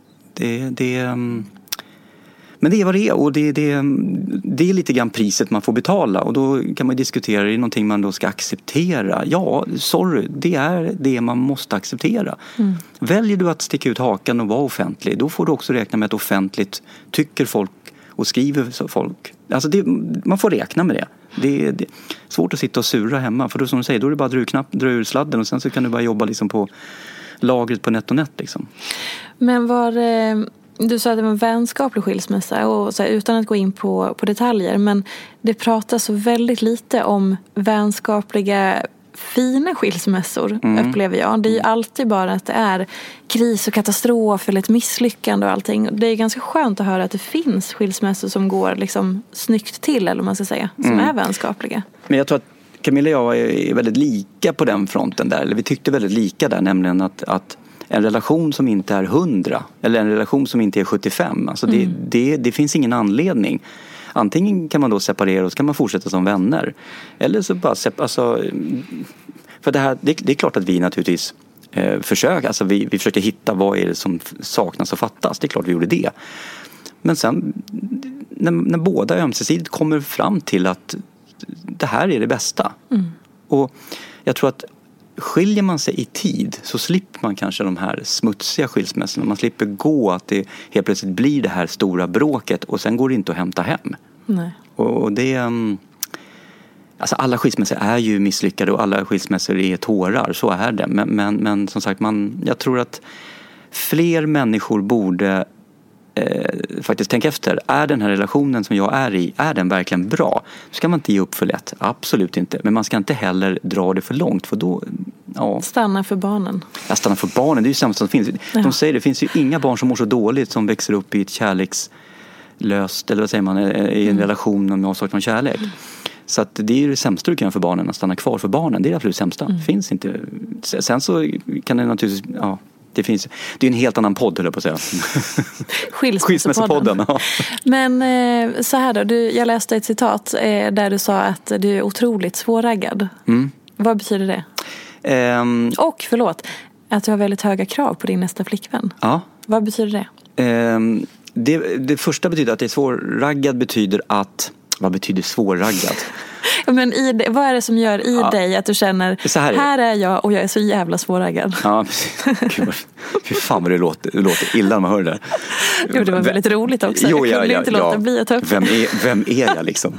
Men det är vad det är, och det är lite grann priset man får betala, och då kan man diskutera, är det någonting man då ska acceptera? Ja, det är det man måste acceptera. Väljer du att sticka ut hakan och vara offentlig, då får du också räkna med att offentligt tycker folk och skriver folk. Alltså man får räkna med det. Det är svårt att sitta och sura hemma, för då, som du säger, då är det bara dra ur sladden och sen så kan du bara jobba liksom på lagret på NetOnNet liksom. Men du sa att det var en vänskaplig skilsmässa, och så här, utan att gå in på detaljer, men det pratas så väldigt lite om vänskapliga fina skilsmässor, upplever jag. Det är ju alltid bara att det är kris och katastrof eller ett misslyckande och allting. Det är ganska skönt att höra att det finns skilsmässor som går liksom snyggt till, eller man ska säga, som är vänskapliga. Men jag tror att Camilla och jag är väldigt lika på den fronten där, eller vi tyckte väldigt lika där, nämligen att en relation som inte är 100 eller en relation som inte är 75, alltså det finns ingen anledning. Antingen kan man då separera och så kan man fortsätta som vänner, eller så bara för det är klart att vi naturligtvis försöker, vi försöker hitta vad är det som saknas och fattas. Det är klart vi gjorde det. Men sen när båda ömsesidigt kommer fram till att det här är det bästa. Och jag tror att skiljer man sig i tid så slipper man kanske de här smutsiga skilsmässorna. Man slipper gå att det helt plötsligt blir det här stora bråket och sen går det inte att hämta hem. Nej. Och det alltså alla skilsmässor är ju misslyckade och alla skilsmässor är tårar, så är det. Men som sagt, jag tror att fler människor borde faktiskt tänka efter. Är den här relationen som jag är i, är den verkligen bra? Så ska man inte ge upp för lätt. Absolut inte. Men man ska inte heller dra det för långt, för då... Ja. Stanna för barnen. Ja, stanna för barnen. Det är ju sämst som finns. De säger det finns ju inga barn som mår så dåligt som växer upp i ett kärlekslöst, eller vad säger man, i en relation med avsaknad av kärlek. Så att det är ju det sämsta du kan göra för barnen, att stanna kvar för barnen. Det är absolut sämsta. Det finns inte. Sen så kan det naturligtvis... Ja. Det är en helt annan podd, höll jag på att säga. Skilsmässopodden. Ja. Men så här då, jag läste ett citat där du sa att du är otroligt svårraggad. Vad betyder det? Och förlåt, att du har väldigt höga krav på din nästa flickvän. Ja. Vad betyder det? Det första betyder att det är svårraggad betyder att... Vad betyder svårraggad? Men vad är det som gör i dig att du känner här är jag och jag är så jävla svårraggad? Ja, fy fan vad det låter illa när man hör det där. Jo, det var väldigt roligt också. Jag kunde inte låta bli att ta upp. Vem är jag liksom?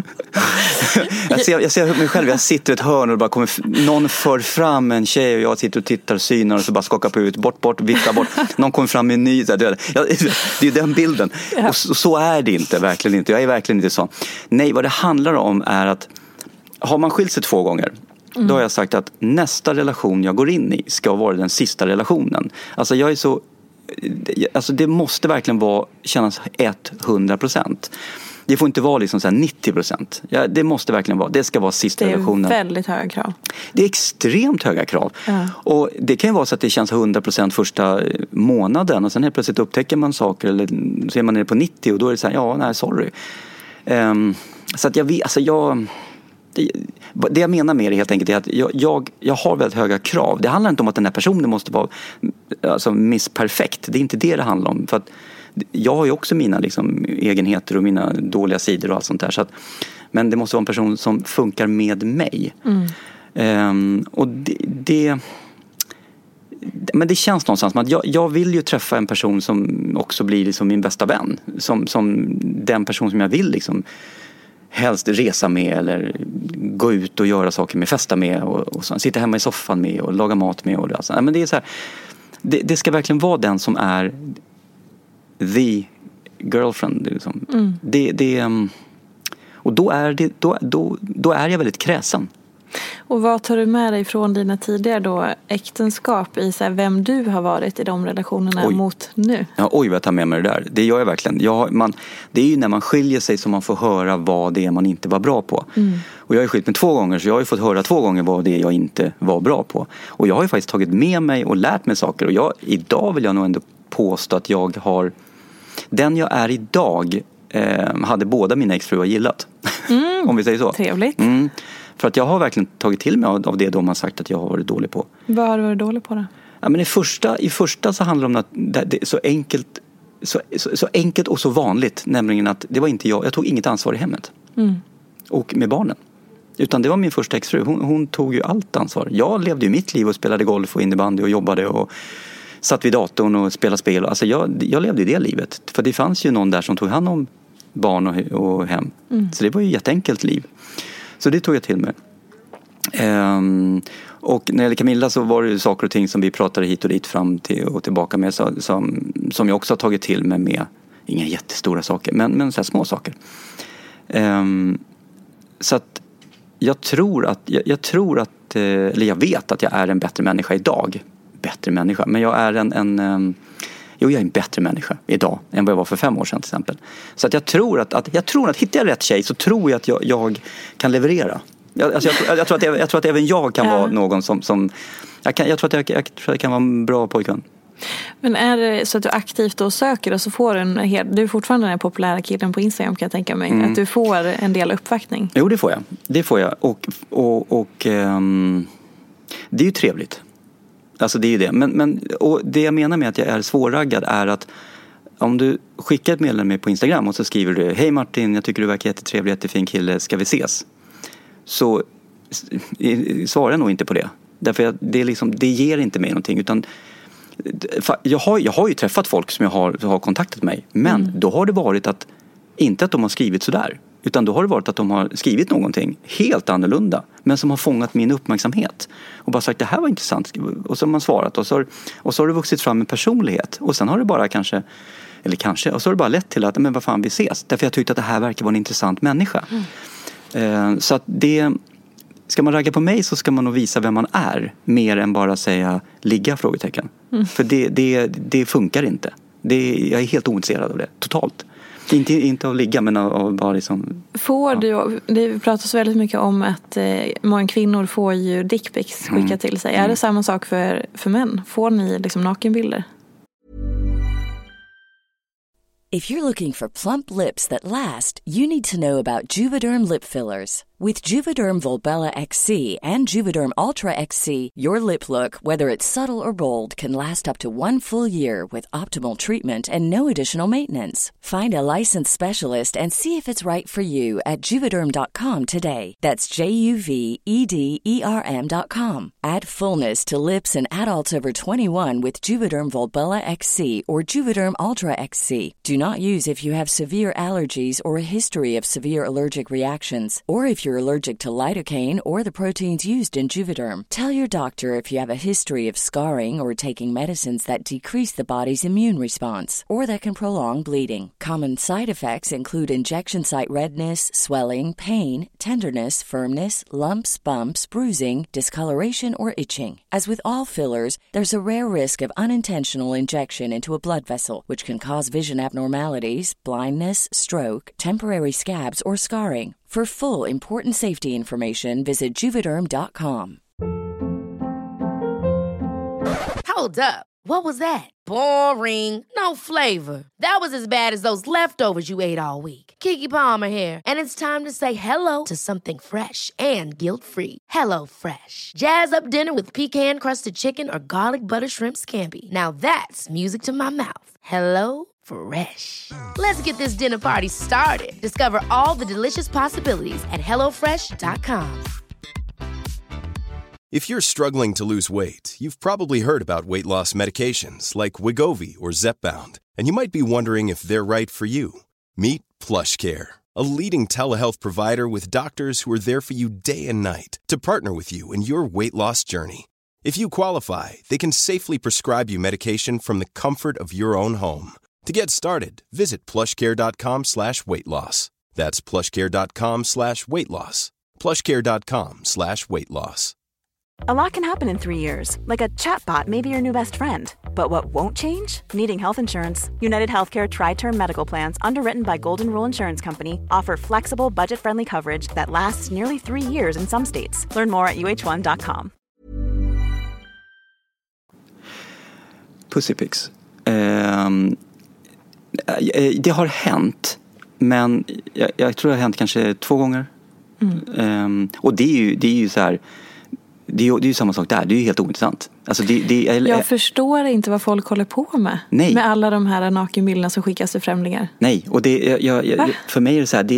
jag ser mig själv, jag sitter i ett hörn och bara någon för fram en tjej och jag sitter och tittar synar och så bara skakar på ut, bort, viftar bort. Någon kommer fram med en ny, det är den bilden. Ja. Och så är det inte, verkligen inte. Jag är verkligen inte så. Nej, vad det handlar om är att har man skilt sig 2 gånger, då har jag sagt att nästa relation jag går in i ska vara den sista relationen. Alltså jag är så alltså det måste verkligen kännas 100%. Det får inte vara liksom så här 90%. Ja, det måste verkligen vara. Det ska vara sista relationen. Det är väldigt höga krav. Det är extremt höga krav. Ja. Och det kan ju vara så att det känns 100% första månaden. Och sen helt plötsligt upptäcker man saker. Eller så är man nere på 90 och då är det så här, sorry. Så att jag vet, det jag menar med det helt enkelt är att jag har väldigt höga krav. Det handlar inte om att den här personen måste vara missperfekt. Det är inte det handlar om. För att jag har ju också mina liksom egenheter och mina dåliga sidor och allt sånt där. Men det måste vara en person som funkar med mig. Och men det känns någonstans som att jag vill ju träffa en person som också blir liksom min bästa vän. Som den person som jag vill liksom helst resa med eller gå ut och göra saker med, festa med och så, sitta hemma i soffan med och laga mat med. Och alltså. Men det är så här, det ska verkligen vara den som är the girlfriend liksom. Och då är jag väldigt kräsen. Och vad tar du med dig från dina tidigare då äktenskap i så här, vem du har varit i de relationerna mot nu? Ja, vad jag tar med mig det där. Det gör jag verkligen. Det är ju när man skiljer sig som man får höra vad det är man inte var bra på. Och jag har skilt mig 2 gånger, så jag har ju fått höra 2 gånger vad det är jag inte var bra på. Och jag har ju faktiskt tagit med mig och lärt mig saker. Och idag vill jag nog ändå påstå att jag har... Den jag är idag hade båda mina exfruar gillat. Om vi säger så. Trevligt. För att jag har verkligen tagit till mig av det de har sagt att jag har varit dålig på. Vad har du varit dålig på då? Ja, men i första så handlar det om att det är så enkelt och så vanligt. Nämligen att det var inte jag tog inget ansvar i hemmet. Och med barnen. Utan det var min första exfru. Hon tog ju allt ansvar. Jag levde ju mitt liv och spelade golf och innebandy och jobbade och satt vid datorn och spelade spel. Alltså jag levde i det livet. För det fanns ju någon där som tog hand om barn och hem. Så det var ju ett jätteenkelt liv. Så det tog jag till mig. Och när det gäller Camilla så var det ju saker och ting som vi pratade hit och dit fram till och tillbaka med. Som jag också har tagit till mig med. Inga jättestora saker, men så här små saker. Så att jag tror att eller jag vet att jag är en bättre människa idag. Bättre människa. Men jag är jag är en bättre människa idag än vad jag var för 5 år sedan till exempel. Så att jag tror att hittar jag rätt tjej så tror jag att jag kan leverera. Jag tror att även jag kan vara någon som jag tror att jag kan vara en bra pojkvän. Men är det så att du aktivt då söker och så får du är fortfarande den populära killen på Instagram, kan jag tänka mig, att du får en del uppvaktning? Jo, det får jag. Och det är ju trevligt. Alltså det är ju det. Men och det jag menar med att jag är svårraggad är att om du skickar ett meddelande på Instagram och så skriver du: hej Martin, jag tycker du verkar jättetrevlig, jättefin kille, ska vi ses? Så svarar jag nog inte på det. Därför att det ger inte mig någonting. Utan jag har ju träffat folk som jag har kontaktat mig. Men då har det varit att inte att de har skrivit sådär. Utan då har det varit att de har skrivit någonting helt annorlunda. Men som har fångat min uppmärksamhet. Och bara sagt, det här var intressant. Och så har man svarat. Och så har det vuxit fram en personlighet. Och sen har det bara och så har det bara lett till att, men vad fan, vi ses. Därför jag tyckte att det här verkar vara en intressant människa. Så att ska man ragga på mig så ska man nog visa vem man är. Mer än bara säga ligga frågetecken. För det funkar inte. Jag är helt ointresserad av det, totalt. Inte av ligga, men av bara liksom... Det pratas väldigt mycket om att många kvinnor får ju dickpics skickat till sig. Är det samma sak för män? Får ni liksom nakenbilder? If you're looking for plump lips that last, you need to know about Juvederm lip fillers. With Juvederm Volbella XC and Juvederm Ultra XC, your lip look, whether it's subtle or bold, can last up to 1 full year with optimal treatment and no additional maintenance. Find a licensed specialist and see if it's right for you at Juvederm.com today. That's JUVEDERM.com. Add fullness to lips in adults over 21 with Juvederm Volbella XC or Juvederm Ultra XC. Do not use if you have severe allergies or a history of severe allergic reactions, or if you're you're allergic to lidocaine or the proteins used in Juvederm. Tell your doctor if you have a history of scarring or taking medicines that decrease the body's immune response or that can prolong bleeding. Common side effects include injection site redness, swelling, pain, tenderness, firmness, lumps, bumps, bruising, discoloration, or itching. As with all fillers, there's a rare risk of unintentional injection into a blood vessel, which can cause vision abnormalities, blindness, stroke, temporary scabs, or scarring. For full, important safety information, visit Juvederm.com. Hold up. What was that? Boring. No flavor. That was as bad as those leftovers you ate all week. Keke Palmer here, and it's time to say hello to something fresh and guilt-free. Hello Fresh. Jazz up dinner with pecan-crusted chicken or garlic butter shrimp scampi. Now that's music to my mouth. Hello Fresh. Let's get this dinner party started. Discover all the delicious possibilities at hellofresh.com. If you're struggling to lose weight, you've probably heard about weight loss medications like Wegovy or Zepbound, and you might be wondering if they're right for you. Meet PlushCare, a leading telehealth provider with doctors who are there for you day and night to partner with you in your weight loss journey. If you qualify, they can safely prescribe you medication from the comfort of your own home. To get started, visit plushcare.com/weightloss. That's plushcare.com/weightloss. plushcare.com/weightloss. A lot can happen in 3 years, like a chatbot may be your new best friend. But what won't change? Needing health insurance. United Healthcare Tri-Term Medical Plans, underwritten by Golden Rule Insurance Company, offer flexible, budget-friendly coverage that lasts nearly 3 years in some states. Learn more at uh1.com. Pussypics. Det har hänt, men jag tror det har hänt kanske 2 gånger. Och det är ju så här. Det är ju samma sak där, det är ju helt ointressant. Alltså jag förstår inte vad folk håller på med. Nej. Med alla de här nakenbilderna som skickas till främlingar. Nej, och för mig är det så här,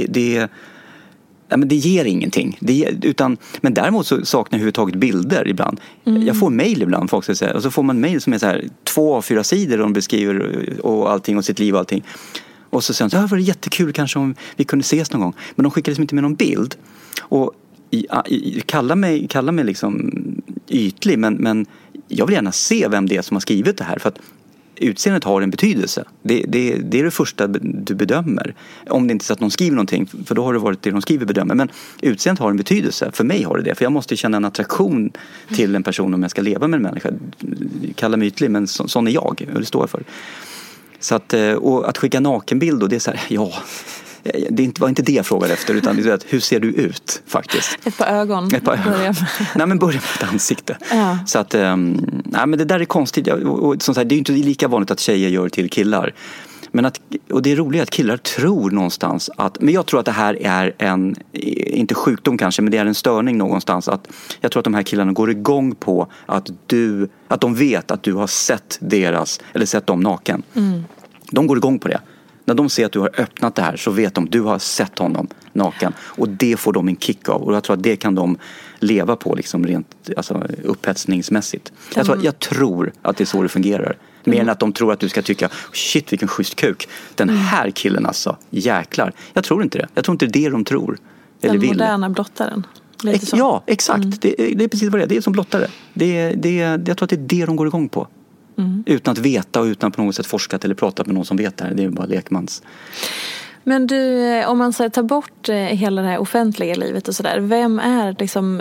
det ger ingenting. Men däremot så saknar jag överhuvudtaget bilder ibland. Jag får mejl ibland, folk ska säga, och så får man mejl som är så här 2-4 sidor och de beskriver och allting och sitt liv och allting. Och så säger de, var det jättekul kanske om vi kunde ses någon gång. Men de skickar liksom inte med någon bild. Och kalla mig liksom ytlig, men jag vill gärna se vem det är som har skrivit det här, för att utseendet har en betydelse. Det är det första du bedömer. Om det inte är så att någon skriver någonting, för då har det varit det de skriver bedömer. Men utseendet har en betydelse. För mig har det. För jag måste känna en attraktion till en person om jag ska leva med en människa. Kalla mig ytlig, men sån är jag. Och det står jag för. Så och att skicka nakenbild, och det är så här, det var inte det jag frågade efter, utan det är att, hur ser du ut faktiskt? Ett par ögon. Nej, men börja med ett ansikte. Ja. Så att, nej, men det där är konstigt. Och som sagt, det är ju inte lika vanligt att tjejer gör till killar. Men och det är roligt att killar tror någonstans men jag tror att det här är inte sjukdom kanske, men det är en störning någonstans. Jag tror att de här killarna går igång på att de vet att du har sett sett dem naken. De går igång på det. När de ser att du har öppnat det här, så vet de att du har sett honom naken. Och det får de en kick av. Och jag tror att det kan de leva på liksom rent upphetsningsmässigt. Jag tror att det är så det fungerar. Mer än att de tror att du ska tycka, shit vilken schysst kuk. Den här killen alltså, jäklar. Jag tror inte det. Jag tror inte det är det de tror. Den moderna blottaren. Ja, exakt. Det är precis vad det är. Det är som blottare. Jag tror att det är det de går igång på. Utan att veta och utan på något sätt forskat eller pratat med någon som vet det här. Det är bara lekmans. Men du, om man så tar bort hela det här offentliga livet och sådär, vem är liksom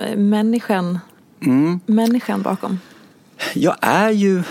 människan bakom? Jag är ju...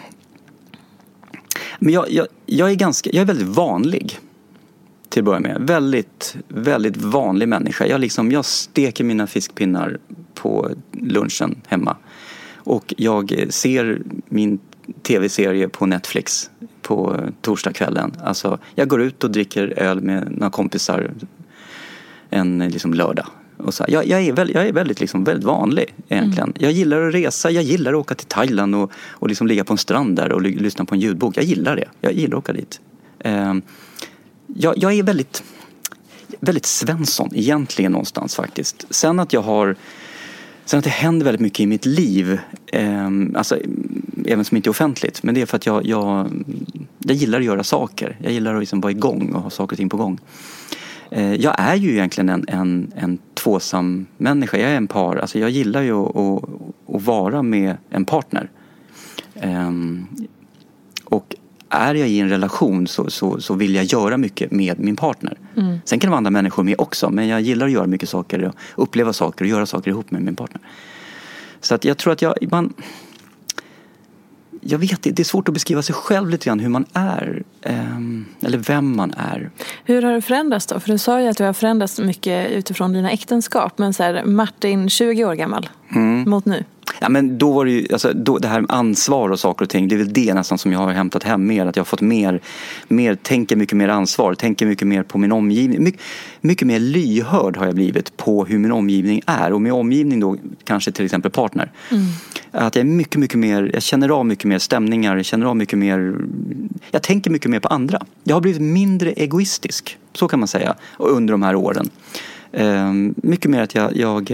Men jag är väldigt vanlig till att börja med. Väldigt, väldigt vanlig människa. Jag steker mina fiskpinnar på lunchen hemma. Och jag ser min tv-serie på Netflix på torsdagskvällen. Alltså, jag går ut och dricker öl med några kompisar en liksom lördag. Och så, jag är väldigt, liksom, väldigt vanlig egentligen. Jag gillar att resa, jag gillar att åka till Thailand och liksom ligga på en strand där och lyssna på en ljudbok. Jag gillar det, jag gillar att åka dit. Jag är väldigt, väldigt Svensson egentligen någonstans faktiskt. Sen att det händer väldigt mycket i mitt liv, alltså även som inte är offentligt, men det är för att jag gillar att göra saker. Jag gillar att liksom vara igång och ha saker och ting på gång. Jag är ju egentligen en tvåsam människa. Jag är en par. Alltså jag gillar ju att vara med en partner. Och är jag i en relation så vill jag göra mycket med min partner. Sen kan det vara andra människor med också. Men jag gillar att göra mycket saker. Och uppleva saker och göra saker ihop med min partner. Så att jag tror att jag vet, det är svårt att beskriva sig själv lite grann hur man är. Eller vem man är. Hur har det förändrats då? För du sa ju att du har förändrats mycket utifrån dina äktenskap. Men så här, Martin, 20 år gammal mot nu. Ja, men då var det ju, alltså, det här med ansvar och saker och ting, det är väl det nästan som jag har hämtat hem mer. Att jag har fått tänker mycket mer ansvar, tänker mycket mer på min omgivning. Mycket mer lyhörd har jag blivit på hur min omgivning är. Och med omgivning då kanske till exempel partner. Att jag är mycket mer, jag känner av mycket mer stämningar, jag tänker mycket mer på andra. Jag har blivit mindre egoistisk, så kan man säga, under de här åren. Mycket mer att jag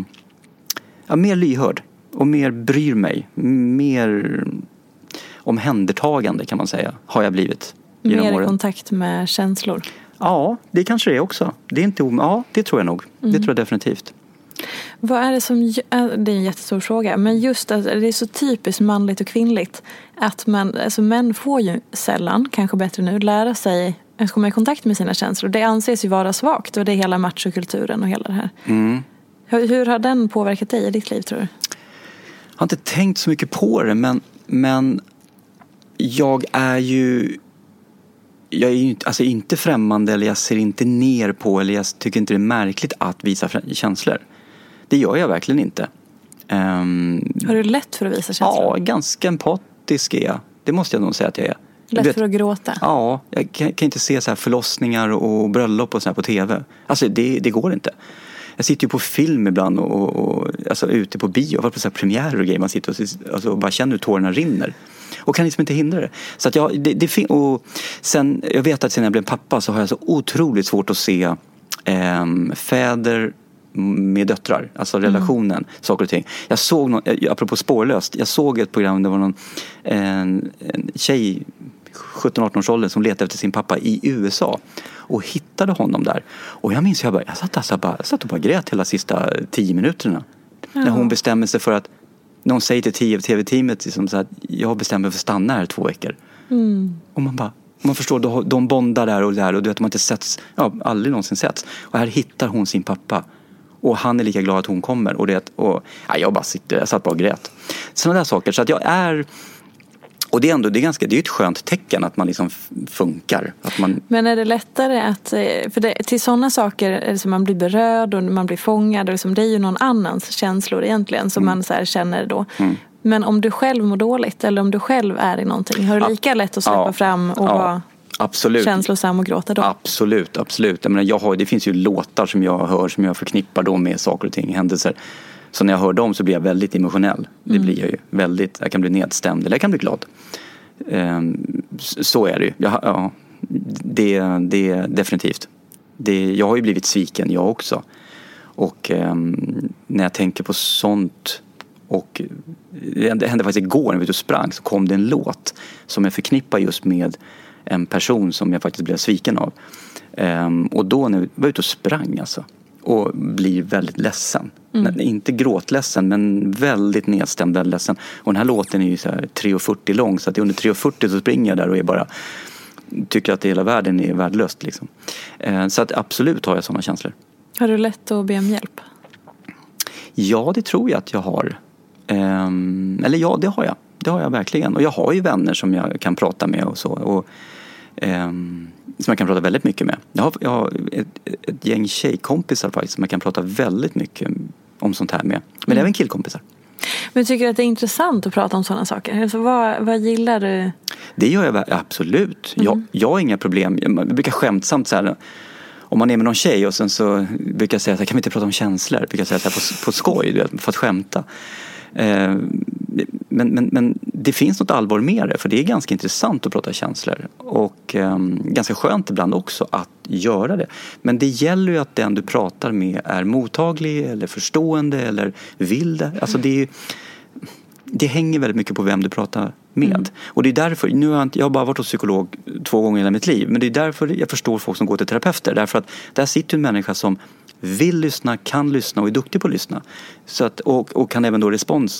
är mer lyhörd. Och mer bryr mig. Mer omhändertagande kan man säga. Har jag blivit genom åren. Mer i kontakt med känslor. Ja, det kanske det är också. Det är inte ja, det tror jag nog. Det tror jag definitivt. Vad är det som... Det är en jättestor fråga. Men just att det är så typiskt manligt och kvinnligt. Att män får ju sällan, kanske bättre nu, lära sig att komma i kontakt med sina känslor. Det anses ju vara svagt. Och det är hela machokulturen och hela det här. Hur har den påverkat dig i ditt liv, tror du? Jag har inte tänkt så mycket på det, men jag är ju alltså inte främmande, eller jag ser inte ner på, eller jag tycker inte det är märkligt att visa känslor. Det gör jag verkligen inte. Har du lätt för att visa känslor? Ja, ganska empatisk är jag. Det måste jag nog säga att jag är. Lätt för att gråta? Ja, jag kan inte se så här förlossningar och bröllop och så här på tv. Alltså det går inte. Jag sitter ju på film ibland och alltså ute på bio, var på så här premiärer och grejer, man sitter och bara känner hur tårarna rinner och kan liksom inte hindra det. Så att och sen, jag vet att sen jag blev pappa så har jag så otroligt svårt att se fäder med döttrar, alltså relationen, saker och ting. Jag såg apropå spårlöst, jag såg ett program där det var en tjej 17-18-årsåldern som letade efter sin pappa i USA och hittade honom där. Och jag minns jag satt och bara grät hela sista 10 minuterna. När hon bestämmer sig för att, när hon säger till TV-teamet liksom så att jag bestämmer mig för att stanna här 2 veckor. Och man förstår, de bondar där och du vet, de har inte setts, aldrig någonsin setts. Och här hittar hon sin pappa. Och han är lika glad att hon kommer. Jag satt bara och grät. Sådana där saker. Så att jag är... Och det är ju ett skönt tecken att man liksom funkar. Men är det lättare att... För till sådana saker är det som man blir berörd och man blir fångad. Och det är ju någon annans känslor egentligen som man så här känner då. Men om du själv mår dåligt eller om du själv är i någonting, har du lika lätt att släppa fram och vara känslosam och gråta då? Absolut. Jag menar, det finns ju låtar som jag hör som jag förknippar då med saker och ting, händelser. Så när jag hör dem så blir jag väldigt emotionell. Det blir jag ju väldigt, jag kan bli nedstämd eller jag kan bli glad. Så är det ju. Det är definitivt. Jag har ju blivit sviken, jag också. Och när jag tänker på sånt, och det hände faktiskt igår när vi sprang, så kom det en låt som jag förknippar just med en person som jag faktiskt blev sviken av. Och då när vi var ute och sprang alltså, och blir väldigt ledsen. Inte gråtledsen, men väldigt nedstämd, väldigt ledsen. Och den här låten är ju så här 3:40 lång, så att under 3:40 så springer jag där och är bara, tycker att hela världen är värdelöst liksom. Så att absolut har jag sådana känslor. Har du lätt att be om hjälp? Ja, det tror jag att jag har. Eller ja, det har jag. Det har jag verkligen. Och jag har ju vänner som jag kan prata med och så. Och som jag kan prata väldigt mycket med. Jag har ett gäng tjejkompisar faktiskt som jag kan prata väldigt mycket om sånt här med. Men även killkompisar. Men tycker du att det är intressant att prata om sådana saker? Alltså, vad gillar du? Det gör jag absolut. Jag har inga problem. Jag brukar skämtsamt så här, om man är med någon tjej och sen så brukar jag säga så här, kan vi inte prata om känslor? Brukar jag säga så här på skoj, du vet, för att skämta. Men det finns något allvar med det, för det är ganska intressant att prata känslor och ganska skönt ibland också att göra det. Men det gäller ju att den du pratar med är mottaglig eller förstående eller vill det. Alltså det hänger väldigt mycket på vem du pratar med. Och det är därför, jag har bara varit hos psykolog 2 gånger i hela mitt liv, men det är därför jag förstår folk som går till terapeuter, därför att där sitter en människa som vill lyssna, kan lyssna och är duktig på att lyssna. Så att, och kan även då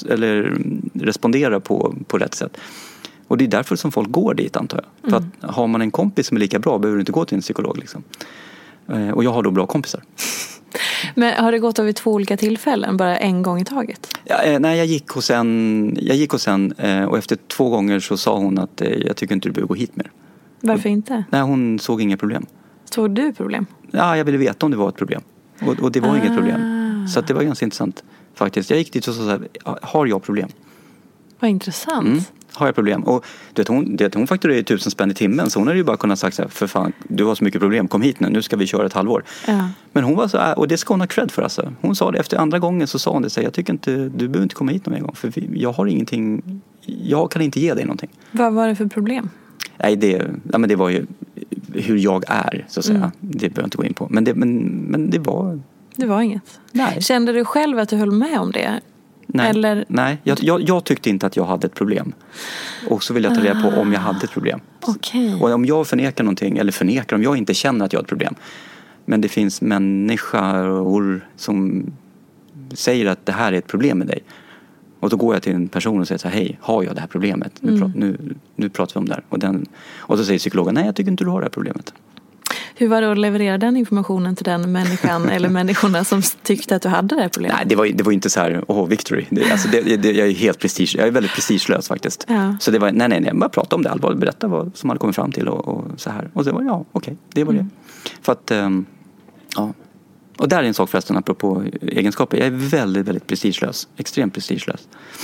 respondera på rätt sätt. Och det är därför som folk går dit, antar jag. För att har man en kompis som är lika bra behöver du inte gå till en psykolog. Liksom. Och jag har då bra kompisar. Men har det gått vid 2 olika tillfällen, bara en gång i taget? Ja, nej, jag gick hos en och efter 2 gånger så sa hon att jag tycker inte du behöver gå hit mer. Varför inte? Nej, hon såg inga problem. Såg du problem? Ja, jag ville veta om det var ett problem. Och det var inget problem. Så att det var ganska intressant faktiskt. Jag gick dit och sa så här, har jag problem? Vad intressant. Har jag problem? Och hon fakturerar 1000 spänn i timmen, så hon hade ju bara kunnat sagt så här, för fan, du har så mycket problem, kom hit nu ska vi köra ett halvår. Ja. Men hon var så här, och det ska hon ha cred för alltså. Hon sa det efter andra gången, så sa hon det, så jag tycker inte, du behöver inte komma hit någon gång, för jag har ingenting, jag kan inte ge dig någonting. Vad var det för problem? Nej, det var ju hur jag är, så att säga. Det behöver jag inte gå in på. Men det var... Det var inget. Nej. Kände du själv att du höll med om det? Nej, eller... nej. Jag tyckte inte att jag hade ett problem. Och så vill jag ta reda på om jag hade ett problem. Okay. Och om jag förnekar någonting, eller om jag inte känner att jag har ett problem. Men det finns människor som säger att det här är ett problem med dig. Och då går jag till en person och säger så här, hej, har jag det här problemet? Nu pratar vi om det här. Och så säger psykologen, nej, jag tycker inte du har det här problemet. Hur var det att leverera den informationen till den människan eller människorna som tyckte att du hade det här problemet? Nej, det var inte så här, victory. Jag är helt jag är väldigt prestigelös faktiskt. Ja. Så det var, nej, bara prata om det allvarligt, berätta vad som hade kommit fram till och så här. Och så var okej, det var det. För att, ja. Och där är en sak förresten, apropå egenskaper. Jag är väldigt, väldigt prestigelös. Extremt prestigelös.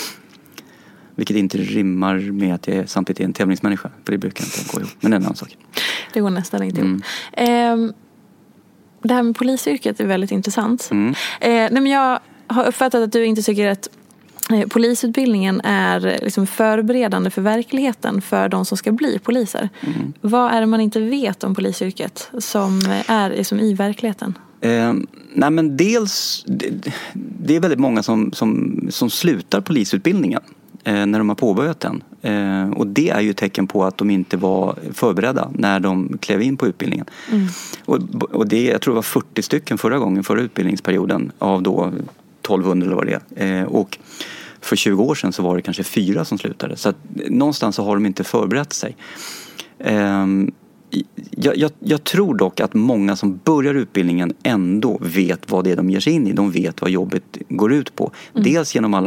Vilket inte rimmar med att jag samtidigt är en tävlingsmänniska. För det brukar inte gå ihop. Men det är en annan sak. Det går nästan inte ihop. Det här med polisyrket är väldigt intressant. Men jag har uppfattat att du inte tycker att polisutbildningen är liksom förberedande för verkligheten för de som ska bli poliser. Vad är det man inte vet om polisyrket som är som i verkligheten? Nej, men dels det är väldigt många som slutar polisutbildningen när de har påbörjat den. Och det är ju ett tecken på att de inte var förberedda när de klev in på utbildningen. Och det, jag tror det var 40 stycken förra utbildningsperioden av då 1200 eller vad det är. Och för 20 år sedan så var det kanske 4 som slutade. Så att någonstans så har de inte förberett sig. Jag tror dock att många som börjar utbildningen ändå vet vad det är de ger sig in i. De vet vad jobbet går ut på. Dels genom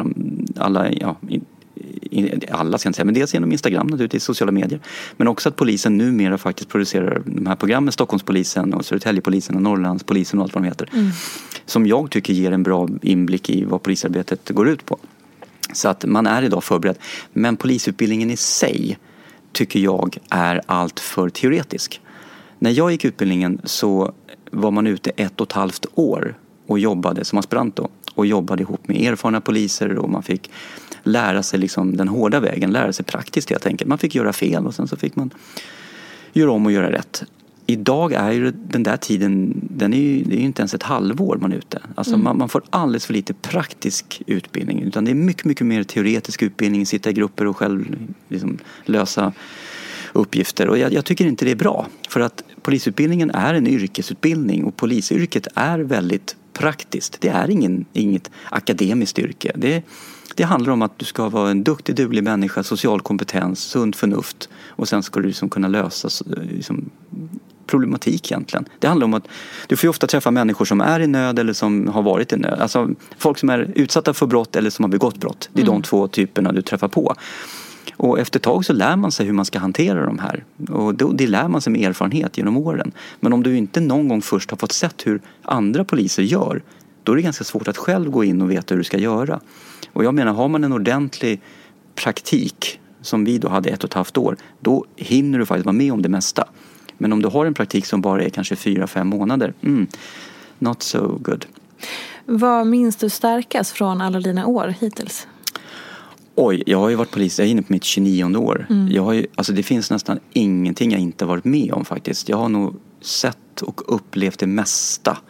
alla ska jag säga, men dels genom Instagram naturligtvis, sociala medier. Men också att polisen numera faktiskt producerar de här programmen, Stockholmspolisen och Södertäljepolisen och Norrlandspolisen och allt vad de heter. Som jag tycker ger en bra inblick i vad polisarbetet går ut på. Så att man är idag förberedd. Men polisutbildningen i sig tycker jag är allt för teoretisk. När jag gick utbildningen så var man ute 1,5 år och jobbade som aspirant då. Och jobbade ihop med erfarna poliser och man fick lära sig liksom den hårda vägen, lära sig praktiskt helt enkelt. Man fick göra fel och sen så fick man göra om och göra rätt. Idag är ju den där tiden, det är ju inte ens ett halvår man är ute. Alltså man får alldeles för lite praktisk utbildning, utan det är mycket, mycket mer teoretisk utbildning, sitta i grupper och själv liksom lösa uppgifter. Och jag tycker inte det är bra, för att polisutbildningen är en yrkesutbildning och polisyrket är väldigt praktiskt. Det är inget akademiskt yrke. Det handlar om att du ska vara en duktig, duglig människa, social kompetens, sunt förnuft och sen ska du liksom kunna lösa liksom problematik egentligen. Det handlar om att du får ju ofta träffa människor som är i nöd eller som har varit i nöd. Alltså folk som är utsatta för brott eller som har begått brott. Det är de 2 typerna du träffar på. Och efter ett tag så lär man sig hur man ska hantera de här. Och det lär man sig med erfarenhet genom åren. Men om du inte någon gång först har fått sett hur andra poliser gör, då är det ganska svårt att själv gå in och veta hur du ska göra. Och jag menar, har man en ordentlig praktik som vi då hade 1,5 år, då hinner du faktiskt vara med om det mesta. Men om du har en praktik som bara är kanske 4-5 månader, not so good. Vad minns du starkast från alla dina år hittills? Oj, jag har ju varit polis, jag är inne på mitt 29:e år. Det finns nästan ingenting jag inte varit med om faktiskt. Jag har nog sett och upplevt det mesta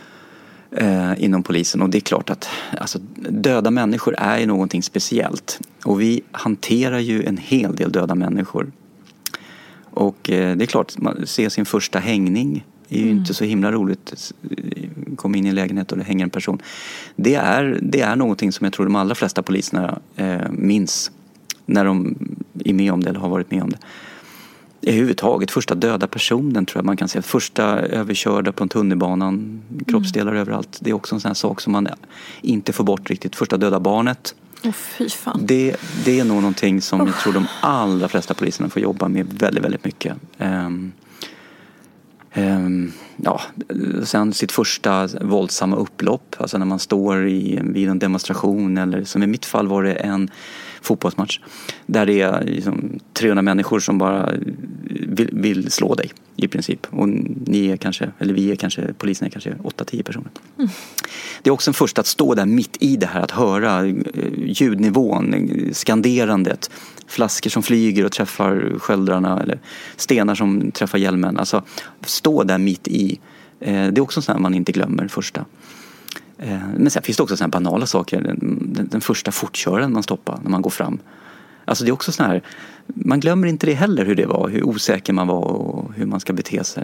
inom polisen. Och det är klart att döda människor är ju någonting speciellt. Och vi hanterar ju en hel del döda människor. Och det är klart att man ser sin första hängning är ju inte så himla roligt. Kom in i en lägenhet och det hänger en person. Det är någonting som jag tror de allra flesta poliserna minns när de är med om det eller har varit med om det. Överhuvudtaget, första döda personen tror jag man kan säga. Första överkörda på en tunnelbanan, kroppsdelar överallt. Det är också en sån här sak som man inte får bort riktigt. Första döda barnet. Fy fan. Det är nog någonting som jag tror de allra flesta poliserna får jobba med väldigt, väldigt mycket. Sen sitt första våldsamma upplopp, alltså när man står vid en demonstration, eller som i mitt fall var det en fotbollsmatch där det är liksom 300 människor som bara vill slå dig i princip, och polisen är kanske 8-10 personer. Det är också en första att stå där mitt i det här, att höra ljudnivån, skanderandet, flaskor som flyger och träffar sköldrarna eller stenar som träffar hjälmen, alltså stå där mitt i. Det är också så här man inte glömmer första. Men sen finns det också så här banala saker. Den första fortköraren man stoppar när man går fram. Alltså det är också så här, man glömmer inte det heller, hur det var, hur osäker man var och hur man ska bete sig.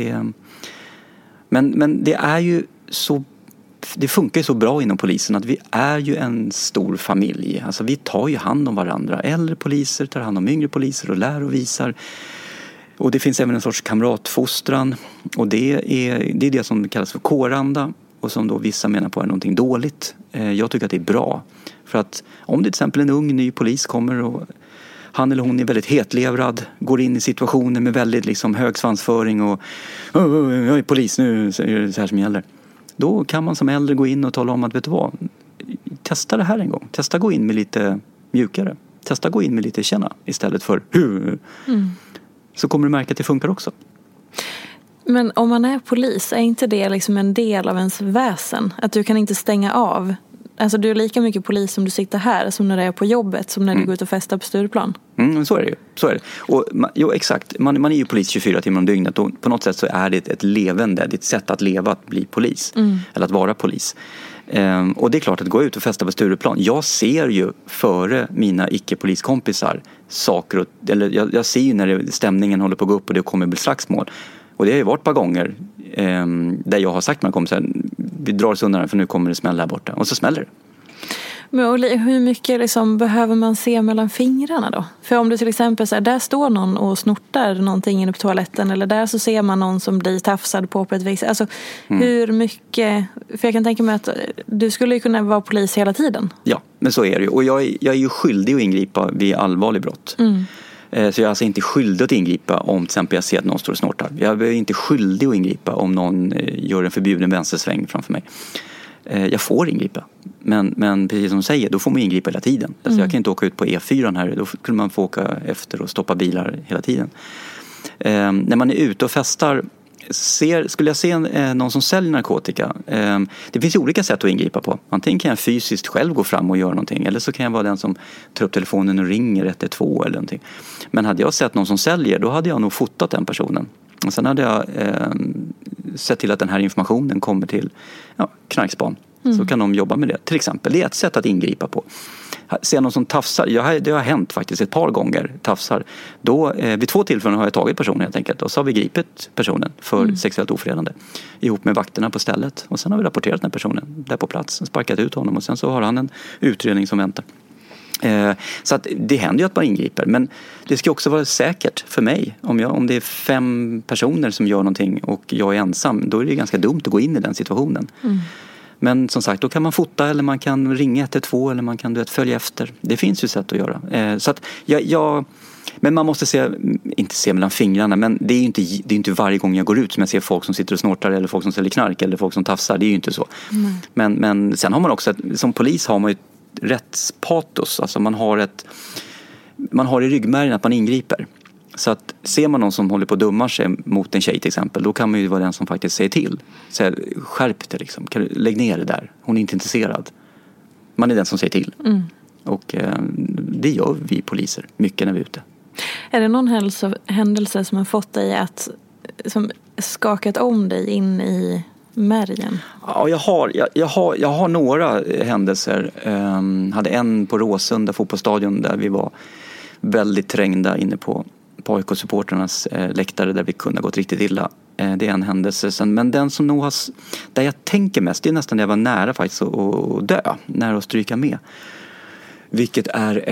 Men det är ju så, det funkar ju så bra inom polisen att vi är ju en stor familj. Alltså vi tar ju hand om varandra. Äldre poliser tar hand om yngre poliser och lär och visar. Och det finns även en sorts kamratfostran, och det är det som kallas för kåranda. Och som då vissa menar på är någonting dåligt. Jag tycker att det är bra. För att om det till exempel en ung ny polis kommer och han eller hon är väldigt hetlevrad, går in i situationer med väldigt liksom hög svansföring och jag är polis nu, är det så här som gäller. Då kan man som äldre gå in och tala om att, vet du vad, testa det här en gång. Testa gå in med lite mjukare. Testa gå in med lite känna istället för hur. Så kommer du märka att det funkar också. Men om man är polis, är inte det liksom en del av ens väsen? Att du kan inte stänga av? Alltså du är lika mycket polis som du sitter här, som när du är på jobbet, som när du går ut och festar på Stureplan. Så är det ju. Så är det. Och, jo, exakt. Man är ju polis 24 timmar om dygnet, och på något sätt så är det ett levande, det är ett sätt att leva, att bli polis. Eller att vara polis. Och det är klart att gå ut och festa på Stureplan. Jag ser ju före mina icke-poliskompisar saker, eller jag ser ju när stämningen håller på att gå upp och det kommer bli slagsmål. Och det har ju varit ett par gånger där jag har sagt till mina kompisar, vi drar oss undan för nu kommer det smälla här borta. Och så smäller det. Men hur mycket liksom behöver man se mellan fingrarna då? För om du till exempel så här, där står någon och snortar någonting inne på toaletten, eller där så ser man någon som blir tafsad på ett vis. Alltså hur mycket, för jag kan tänka mig att du skulle ju kunna vara polis hela tiden. Ja, men så är det ju. Och jag är ju skyldig att ingripa vid allvarlig brott. Så jag är alltså inte skyldig att ingripa om till exempel jag ser att någon står och snortar. Jag är inte skyldig att ingripa om någon gör en förbjuden vänstersväng framför mig. Jag får ingripa. Men precis som du säger, då får man ingripa hela tiden. Alltså jag kan inte åka ut på E4 här. Då kunde man få åka efter och stoppa bilar hela tiden. När man är ute och festar, skulle jag se någon som säljer narkotika, det finns ju olika sätt att ingripa på. Antingen kan jag fysiskt själv gå fram och göra någonting, eller så kan jag vara den som tar upp telefonen och ringer 112 eller någonting. Men hade jag sett någon som säljer, då hade jag nog fotat den personen. Och sen hade jag sett till att den här informationen kommer till knarkspan. Så kan de jobba med det. Till exempel, det är ett sätt att ingripa på. Ser någon som tafsar, det har hänt faktiskt ett par gånger, tafsar. Då, vid 2 tillfällen har jag tagit personen helt enkelt. Och så har vi gripit personen för sexuellt ofredande. Ihop med vakterna på stället. Och sen har vi rapporterat den här personen där på plats. Sparkat ut honom, och sen så har han en utredning som väntar. Så att det händer ju att man ingriper. Men det ska också vara säkert för mig. Om det är 5 personer som gör någonting och jag är ensam, då är det ganska dumt att gå in i den situationen. Men som sagt, då kan man fota, eller man kan ringa 112, eller man kan följa efter. Det finns ju sätt att göra. Så att men man måste inte se mellan fingrarna, men det är inte varje gång jag går ut som jag ser folk som sitter och snortar, eller folk som säljer knark, eller folk som tafsar. Det är ju inte så. Men sen har man också, som polis har man ju rättspatos. Alltså man har i ryggmärgen att man ingriper. Så att ser man någon som håller på att dumma sig mot en tjej till exempel, då kan man ju vara den som faktiskt säger till. Så skärp det liksom. Lägg ner det där. Hon är inte intresserad. Man är den som säger till. Och det gör vi poliser mycket när vi är ute. Är det någon händelse som har fått dig som skakat om dig in i märgen? Ja, jag har några händelser. Hade en på Råsunda fotbollsstadion där vi var väldigt trängda inne på AIK-supporternas läktare, där vi kunde ha gått riktigt illa. Det är en händelse. Sen, men den som nog där jag tänker mest, det är nästan när jag var nära faktiskt att dö. Nära att stryka med. Vilket är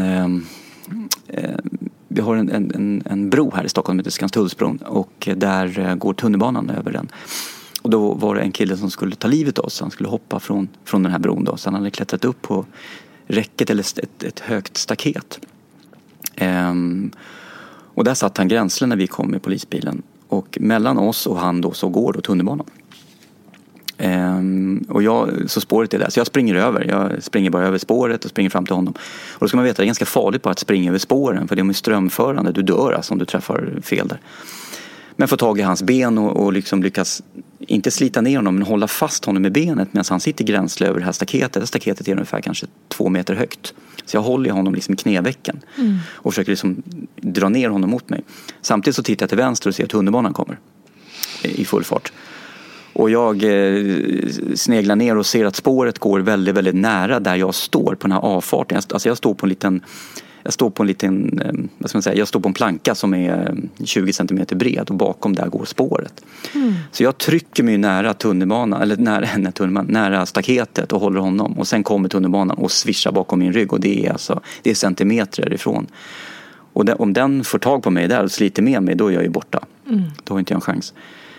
vi har en bro här i Stockholm som heter Skanstullsbron. Och där går tunnelbanan över den. Och då var det en kille som skulle ta livet av oss. Han skulle hoppa från den här bron då. Så han hade klättrat upp på räcket eller ett högt staket. Och där satt han gränsle när vi kom med polisbilen. Och mellan oss och han då så går då tunnelbanan. Och så spåret är där. Så jag springer över. Jag springer bara över spåret och springer fram till honom. Och då ska man veta att det är ganska farligt bara att springa över spåren. För det är strömförande. Du dör alltså om du träffar fel där. Men får tag i hans ben och liksom lyckas inte slita ner honom men hålla fast honom med benet medan han sitter gränsle över det här staketet. Det staketet är ungefär kanske 2 meter högt. Så jag håller honom liksom i knävecken och försöker liksom dra ner honom mot mig. Samtidigt så tittar jag till vänster och ser att tunnelbanan kommer i full fart. Och jag sneglar ner och ser att spåret går väldigt, väldigt nära där jag står på den här avfarten. Alltså jag står på en liten, vad ska man säga, jag står på en planka som är 20 centimeter bred och bakom där går spåret. Så jag trycker mig nära tunnelbanan, eller nära staketet och håller honom. Och sen kommer tunnelbanan och svischar bakom min rygg och det är centimeter ifrån. Och om den får tag på mig där och sliter med mig, då är jag ju borta. Då har inte jag en chans.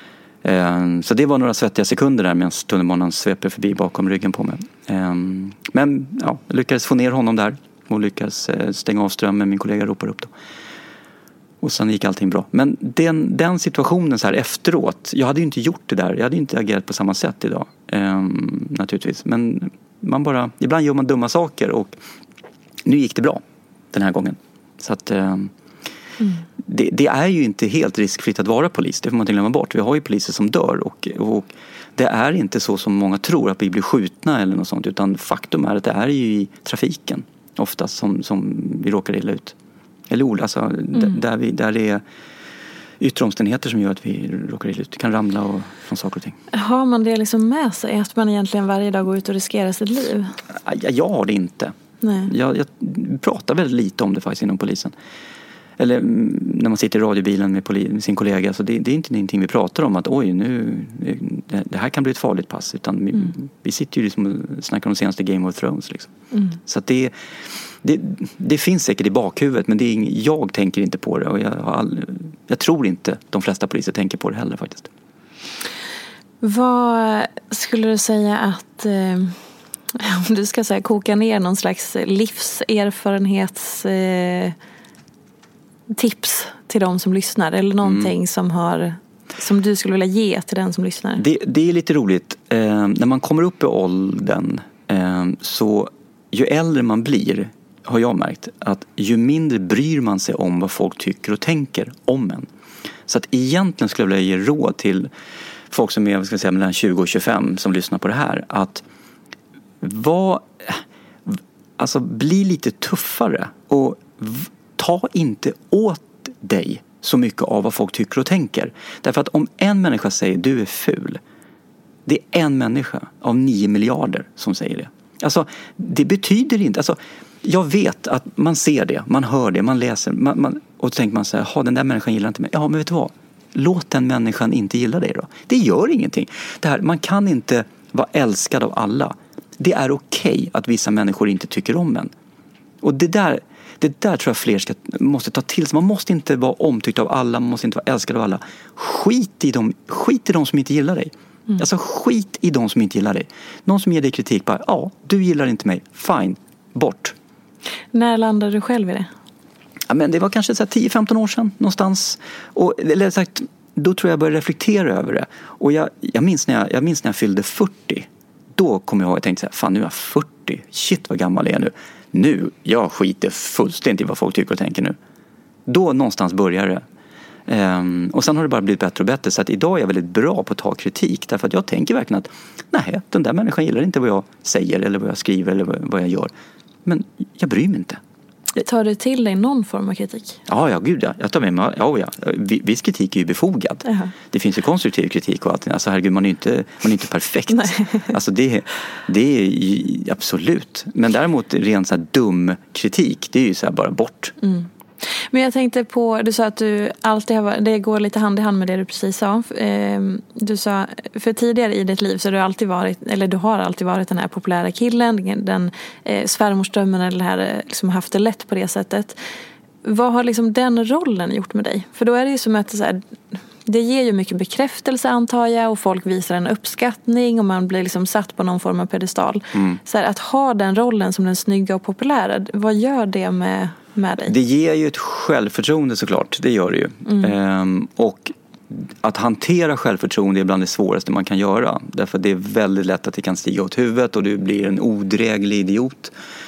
Så det var några svettiga sekunder där medan tunnelbanan sveper förbi bakom ryggen på mig. Men ja, jag lyckades få ner honom där och lyckades stänga av strömmen. Min kollega ropar upp då. Och sen gick allting bra. Men den situationen så här efteråt, jag hade ju inte gjort det där. Jag hade inte agerat på samma sätt idag. Naturligtvis. Men ibland gör man dumma saker och nu gick det bra den här gången. Så att det är ju inte helt riskfritt att vara polis. Det får man inte glömma bort. Vi har ju poliser som dör och det är inte så som många tror att vi blir skjutna eller något sånt. Utan faktum är att det är ju i trafiken oftast som vi råkar illa ut. Eller alltså, där det är yttre omständigheter som gör att vi råkar illa ut. Det kan ramla från saker och ting. Har man det liksom med sig att man egentligen varje dag går ut och riskerar sitt liv? Jag har det inte. Nej. Jag pratar väldigt lite om det faktiskt inom polisen. Eller när man sitter i radiobilen med sin kollega. Så det är inte någonting vi pratar om att det här kan bli ett farligt pass. Utan vi sitter ju liksom och snackar om senaste Game of Thrones. Liksom. Så att det finns säkert i bakhuvudet. Men jag tänker inte på det. Och jag tror inte de flesta poliser tänker på det heller faktiskt. Vad skulle du säga att... om du ska koka ner någon slags livserfarenhets... tips till de som lyssnar eller någonting som du skulle vilja ge till den som lyssnar? Det är lite roligt. När man kommer upp i åldern så ju äldre man blir har jag märkt att ju mindre bryr man sig om vad folk tycker och tänker om en. Så att egentligen skulle jag vilja ge råd till folk som är mellan 20 och 25 som lyssnar på det här att bli lite tuffare och ta inte åt dig så mycket av vad folk tycker och tänker. Därför att om en människa säger du är ful, det är en människa av 9 miljarder som säger det. Alltså, det betyder inte... Alltså, jag vet att man ser det, man hör det, man läser och så tänker man så här, den där människan gillar inte mig. Ja, men vet du vad? Låt den människan inte gilla dig då. Det gör ingenting. Man kan inte vara älskad av alla. Det är okej att vissa människor inte tycker om en. Och det där tror jag fler måste ta till sig. Man måste inte vara omtyckt av alla. Man måste inte vara älskad av alla. Skit i dem som inte gillar dig. Alltså skit i dem som inte gillar dig. Någon som ger dig kritik bara, du gillar inte mig. Fine, bort. När landade du själv i det? Ja, men det var kanske 10-15 år sedan någonstans. Eller sagt, då tror jag började reflektera över det. Och jag minns när jag fyllde 40. Då kom jag ihåg, jag tänkte så här, fan nu är jag 40. Shit vad gammal är jag nu. Nu, jag skiter fullständigt i vad folk tycker och tänker nu. Då någonstans börjar det. Och sen har det bara blivit bättre och bättre. Så att idag är jag väldigt bra på att ta kritik. Därför att jag tänker verkligen att nej, den där människan gillar inte vad jag säger eller vad jag skriver eller vad jag gör. Men jag bryr mig inte. Tar du till dig någon form av kritik? Ja, gud ja. Jag tar med mig, viss kritik är ju befogad. Uh-huh. Det finns ju konstruktiv kritik och allt. Alltså herregud, man är inte perfekt. Alltså det är ju absolut. Men däremot ren så här dum kritik, det är ju så här bara bort. Men jag tänkte på, du sa att du alltid har, det går lite hand i hand med det du precis sa. Du sa, för tidigare i ditt liv så har du alltid varit, eller du har alltid varit den här populära killen, den svärmorsdrömmen eller det här, liksom haft det lätt på det sättet. Vad har liksom den rollen gjort med dig? För då är det ju som att så här, det ger ju mycket bekräftelse antar jag, och folk visar en uppskattning och man blir liksom satt på någon form av pedestal. Så här, att ha den rollen som den snygga och populära, vad gör det med dig? Det ger ju ett självförtroende såklart, det gör det ju. Och att hantera självförtroende är bland det svåraste man kan göra. Därför det är väldigt lätt att det kan stiga åt huvudet och du blir en odräglig idiot.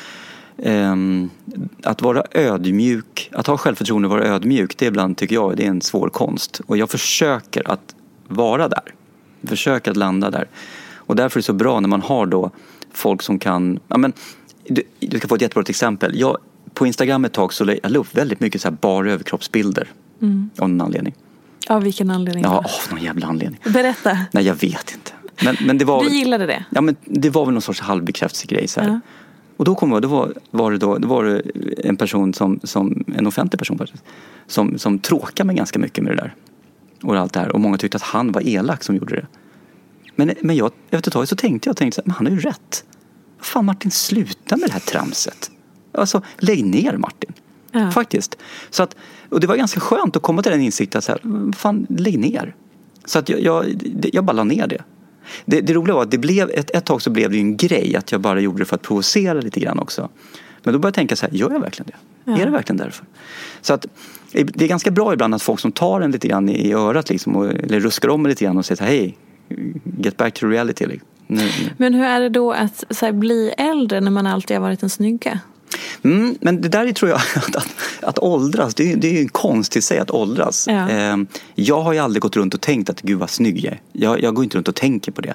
Att vara ödmjuk, att ha självförtroende och vara ödmjuk, det är ibland, tycker jag, det är en svår konst. Och jag försöker att vara där. Försöker att landa där. Och därför är det så bra när man har då folk som kan, ja men, du ska få ett jättebra exempel. På Instagram ett tag så la jag upp väldigt mycket så här bara överkroppsbilder. Av någon anledning. Av vilken anledning? Ja, någon jävla anledning. Berätta. Nej, jag vet inte. Men det var, du gillade det? Ja, men det var väl någon sorts halvbekräftelsegrej så här. Ja. Och då var det en person som en offentlig person faktiskt, som tråkade mig ganska mycket med det där. Och allt det här. Och många tyckte att han var elak som gjorde det. Men jag, efter ett tag så tänkte jag så här, men han har ju rätt. Vad fan Martin, sluta med det här tramset. Alltså, lägg ner Martin. Ja. Faktiskt. Så att, och det var ganska skönt att komma till den insikten att så här, fan, lägg ner. Så att jag bara la ner det. Det roliga var att det blev ett tag så blev det ju en grej att jag bara gjorde det för att provocera lite grann också. Men då började jag tänka så här, gör jag verkligen det? Ja. Är det verkligen därför? Så att det är ganska bra ibland att folk som tar en lite grann i örat liksom, eller ruskar om lite grann och säger så här, hej, get back to reality. Liksom. Nu. Men hur är det då att så här, bli äldre när man alltid har varit en snygga? Men det där tror jag att åldras, det är ju en konst till sig att åldras. Ja. Jag har ju aldrig gått runt och tänkt att gud vad snygg jag går inte runt och tänker på det.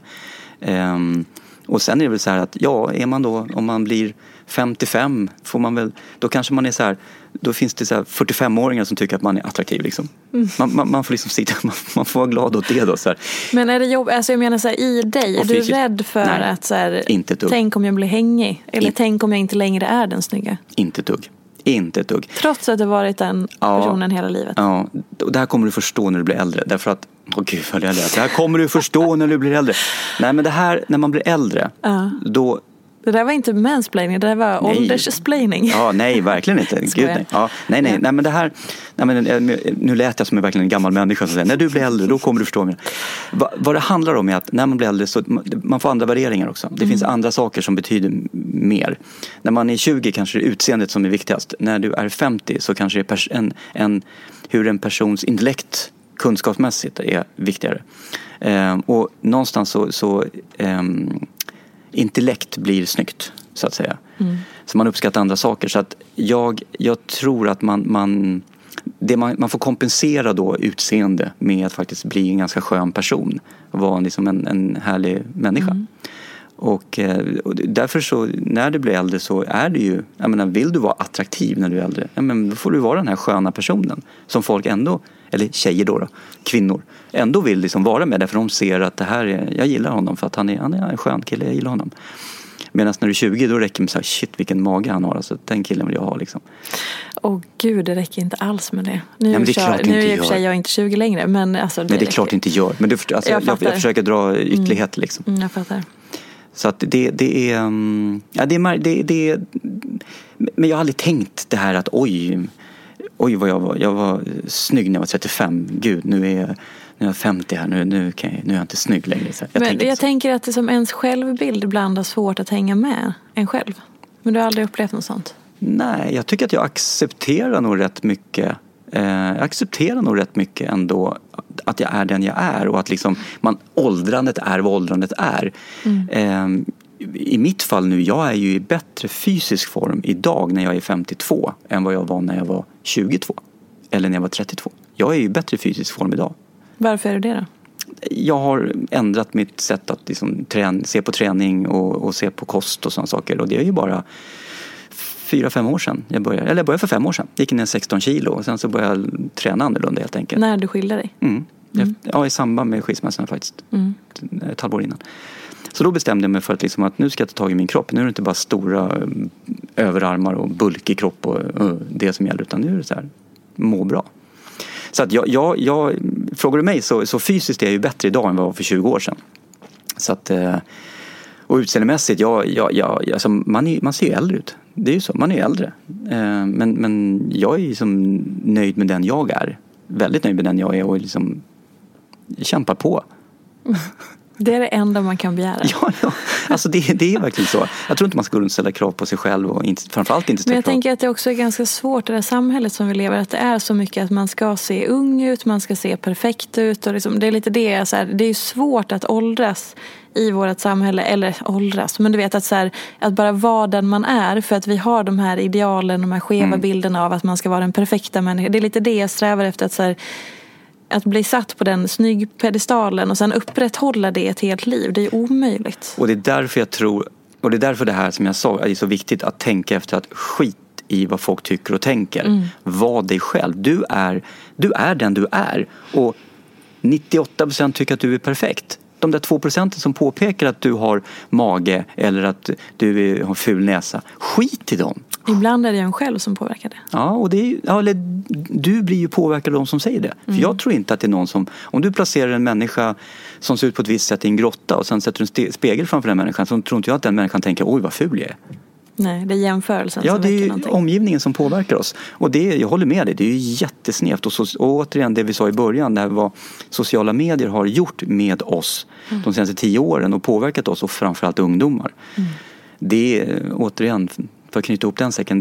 Och sen är det väl så här att är man då, om man blir 55 får man väl, då kanske man är så här, då finns det så här 45-åringar som tycker att man är attraktiv liksom. Man får liksom sitta, man får vara glad åt det då så här. Men är det jobb, alltså jag menar så här, i dig, är du rädd för att så här, tänk om jag blir hängig eller tänk om jag inte längre är den snygga? Inte ett dugg. Trots att du varit den personen hela livet. Ja, och det här kommer du förstå när du blir äldre. Därför att, gud vad jag läser. Det här kommer du förstå när du blir äldre. Nej, men det här, när man blir äldre, då... Det där var inte mansplaining, det där var åldersplaining. Ja, nej, verkligen inte. Gud, nej. Ja, nej, men det här... Nej, men, nu lät jag som en verkligen en gammal människa som säger, när du blir äldre, då kommer du förstå mig. Vad det handlar om är att när man blir äldre så man får andra värderingar också. Det finns andra saker som betyder mer. När man är 20 kanske det är utseendet som är viktigast. När du är 50 så kanske det är hur en persons intellekt kunskapsmässigt är viktigare. Och någonstans så intellekt blir snyggt så att säga. Så man uppskattar andra saker. Så att jag tror att man får kompensera då utseende med att faktiskt bli en ganska skön person och vara liksom en härlig människa. Och därför så när du blir äldre så är det ju, jag menar, vill du vara attraktiv när du är äldre, då får du vara den här sköna personen som folk ändå, eller tjejer då, kvinnor ändå vill liksom vara med, därför de ser att det här är, jag gillar honom för att han är en skön kille, jag gillar honom. Medan när du är 20 då räcker det med så här, shit vilken mage han har, alltså den killen vill jag ha liksom. Gud, det räcker inte alls med det. Nu är i och för sig jag är inte 20 längre, men alltså det är klart det inte gör. Men alltså, jag försöker dra ytterlighet liksom. Jag fattar. Så att det är men jag har aldrig tänkt det här att oj vad jag var snygg när jag var 35. Gud, nu är jag 50 här, nu är jag inte snygg längre. Så jag tänker att det som ens självbild ibland är svårt att hänga med en själv. Men du har aldrig upplevt något sånt? Nej, jag tycker att jag accepterar nog rätt mycket. Jag accepterar nog rätt mycket ändå att jag är den jag är och att liksom åldrandet är vad åldrandet är. I mitt fall nu, jag är ju i bättre fysisk form idag när jag är 52 än vad jag var när jag var 22 eller när jag var 32. Jag är ju i bättre fysisk form idag. Varför är du det då? Jag har ändrat mitt sätt att liksom se på träning och se på kost och sådana saker, och det är ju bara 4-5 år sedan jag började för 5 år sedan. Gick ner 16 kilo och sen så började jag träna annorlunda helt enkelt. När du skilde dig? Ja, i samband med skilsmässan faktiskt. Ett halvår innan. Så då bestämde jag mig för att nu ska jag ta tag i min kropp. Nu är det inte bara stora överarmar och bulkig kropp och det som gäller, utan nu är det så här. må bra. Så att jag frågar du mig så fysiskt är jag ju bättre idag än vad jag var för 20 år sedan. Så att, och utseendemässigt, alltså man ser ju äldre ut. Det är ju så, man är ju äldre. Men jag är ju liksom nöjd med den jag är. Väldigt nöjd med den jag är och liksom kämpar på. Det är det enda man kan begära. Ja. Alltså det är verkligen så. Jag tror inte man ska ställa krav på sig själv och framförallt inte ställa Men jag krav. tänker att det också är ganska svårt i det här samhället som vi lever, att det är så mycket att man ska se ung ut, man ska se perfekt ut och liksom, det är lite det så här, det är ju svårt att åldras i vårt samhälle, eller åldras, men du vet att så här, att bara vara den man är, för att vi har de här idealen, de här skeva bilderna av att man ska vara den perfekta människan. Det är lite det jag strävar efter, att så här, att bli satt på den snygg pedestalen och sen upprätthålla det ett helt liv, det är omöjligt. Och det är därför jag tror, och det är därför det här som jag sa är så viktigt, att tänka efter att skit i vad folk tycker och tänker. Var dig själv. Du är den du är. Och 98% tycker att du är perfekt. De där 2% som påpekar att du har mage eller att du har ful näsa, skit i dem. Ibland är det en själv som påverkar det. Ja, och du blir ju påverkad av de som säger det. För jag tror inte att det är någon som, om du placerar en människa som ser ut på ett visst sätt i en grotta och sen sätter du en spegel framför den människan, så tror inte jag att den människan tänker, oj vad ful jag är. Nej, det är jämförelsen som väcker någonting. Ja, det är omgivningen som påverkar oss. Och jag håller med dig, det är ju jättesnävt. Och återigen det vi sa i början, det här vad sociala medier har gjort med oss de senaste 10 åren och påverkat oss, och framförallt ungdomar. Det är, återigen, för att knyta ihop den säcken,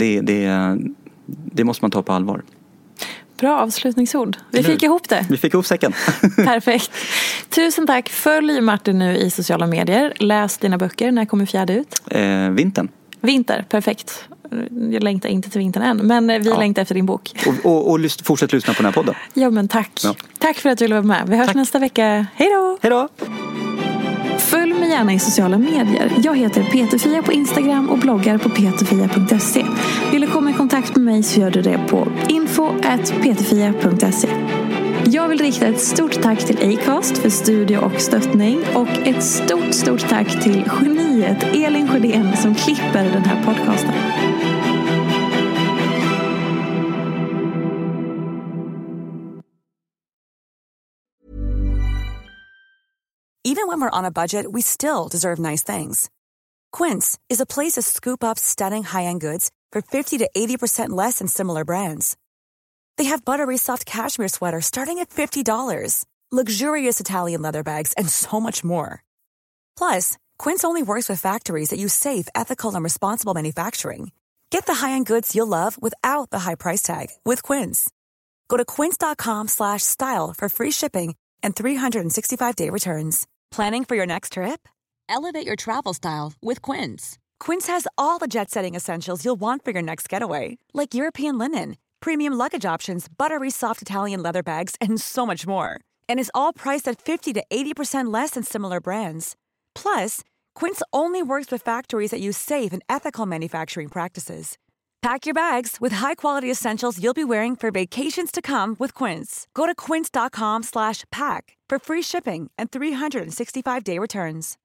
det måste man ta på allvar. Bra avslutningsord. Vi fick ihop det. Vi fick ihop säcken. Perfekt. Tusen tack. Följ Martin nu i sociala medier. Läs dina böcker. När kommer 4 ut? Vinter, perfekt. Jag längtar inte till vintern än, men vi längtar efter din bok. Och fortsätt lyssna på den här podden. Ja, men tack. Ja. Tack för att du ville vara med. Vi hörs nästa vecka. Hej då! Hej då! Följ mig gärna i sociala medier. Jag heter Peterfia på Instagram och bloggar på peterfia.se. Vill du komma i kontakt med mig så gör du det på info@peterfia.se. Jag vill rikta ett stort tack till Acast för studio och stöttning, och ett stort tack till geniet Elin Sjödén som klipper den här podcasten. Even when we're on a budget, we still deserve nice things. Quince is a place to scoop up stunning high-end goods for 50 to 80% less than similar brands. They have buttery soft cashmere sweaters starting at $50, luxurious Italian leather bags, and so much more. Plus, Quince only works with factories that use safe, ethical, and responsible manufacturing. Get the high-end goods you'll love without the high price tag with Quince. Go to quince.com/style for free shipping and 365-day returns. Planning for your next trip? Elevate your travel style with Quince. Quince has all the jet-setting essentials you'll want for your next getaway, like European linen, premium luggage options, buttery soft Italian leather bags, and so much more. And is all priced at 50 to 80% less than similar brands. Plus, Quince only works with factories that use safe and ethical manufacturing practices. Pack your bags with high-quality essentials you'll be wearing for vacations to come with Quince. Go to quince.com/pack for free shipping and 365-day returns.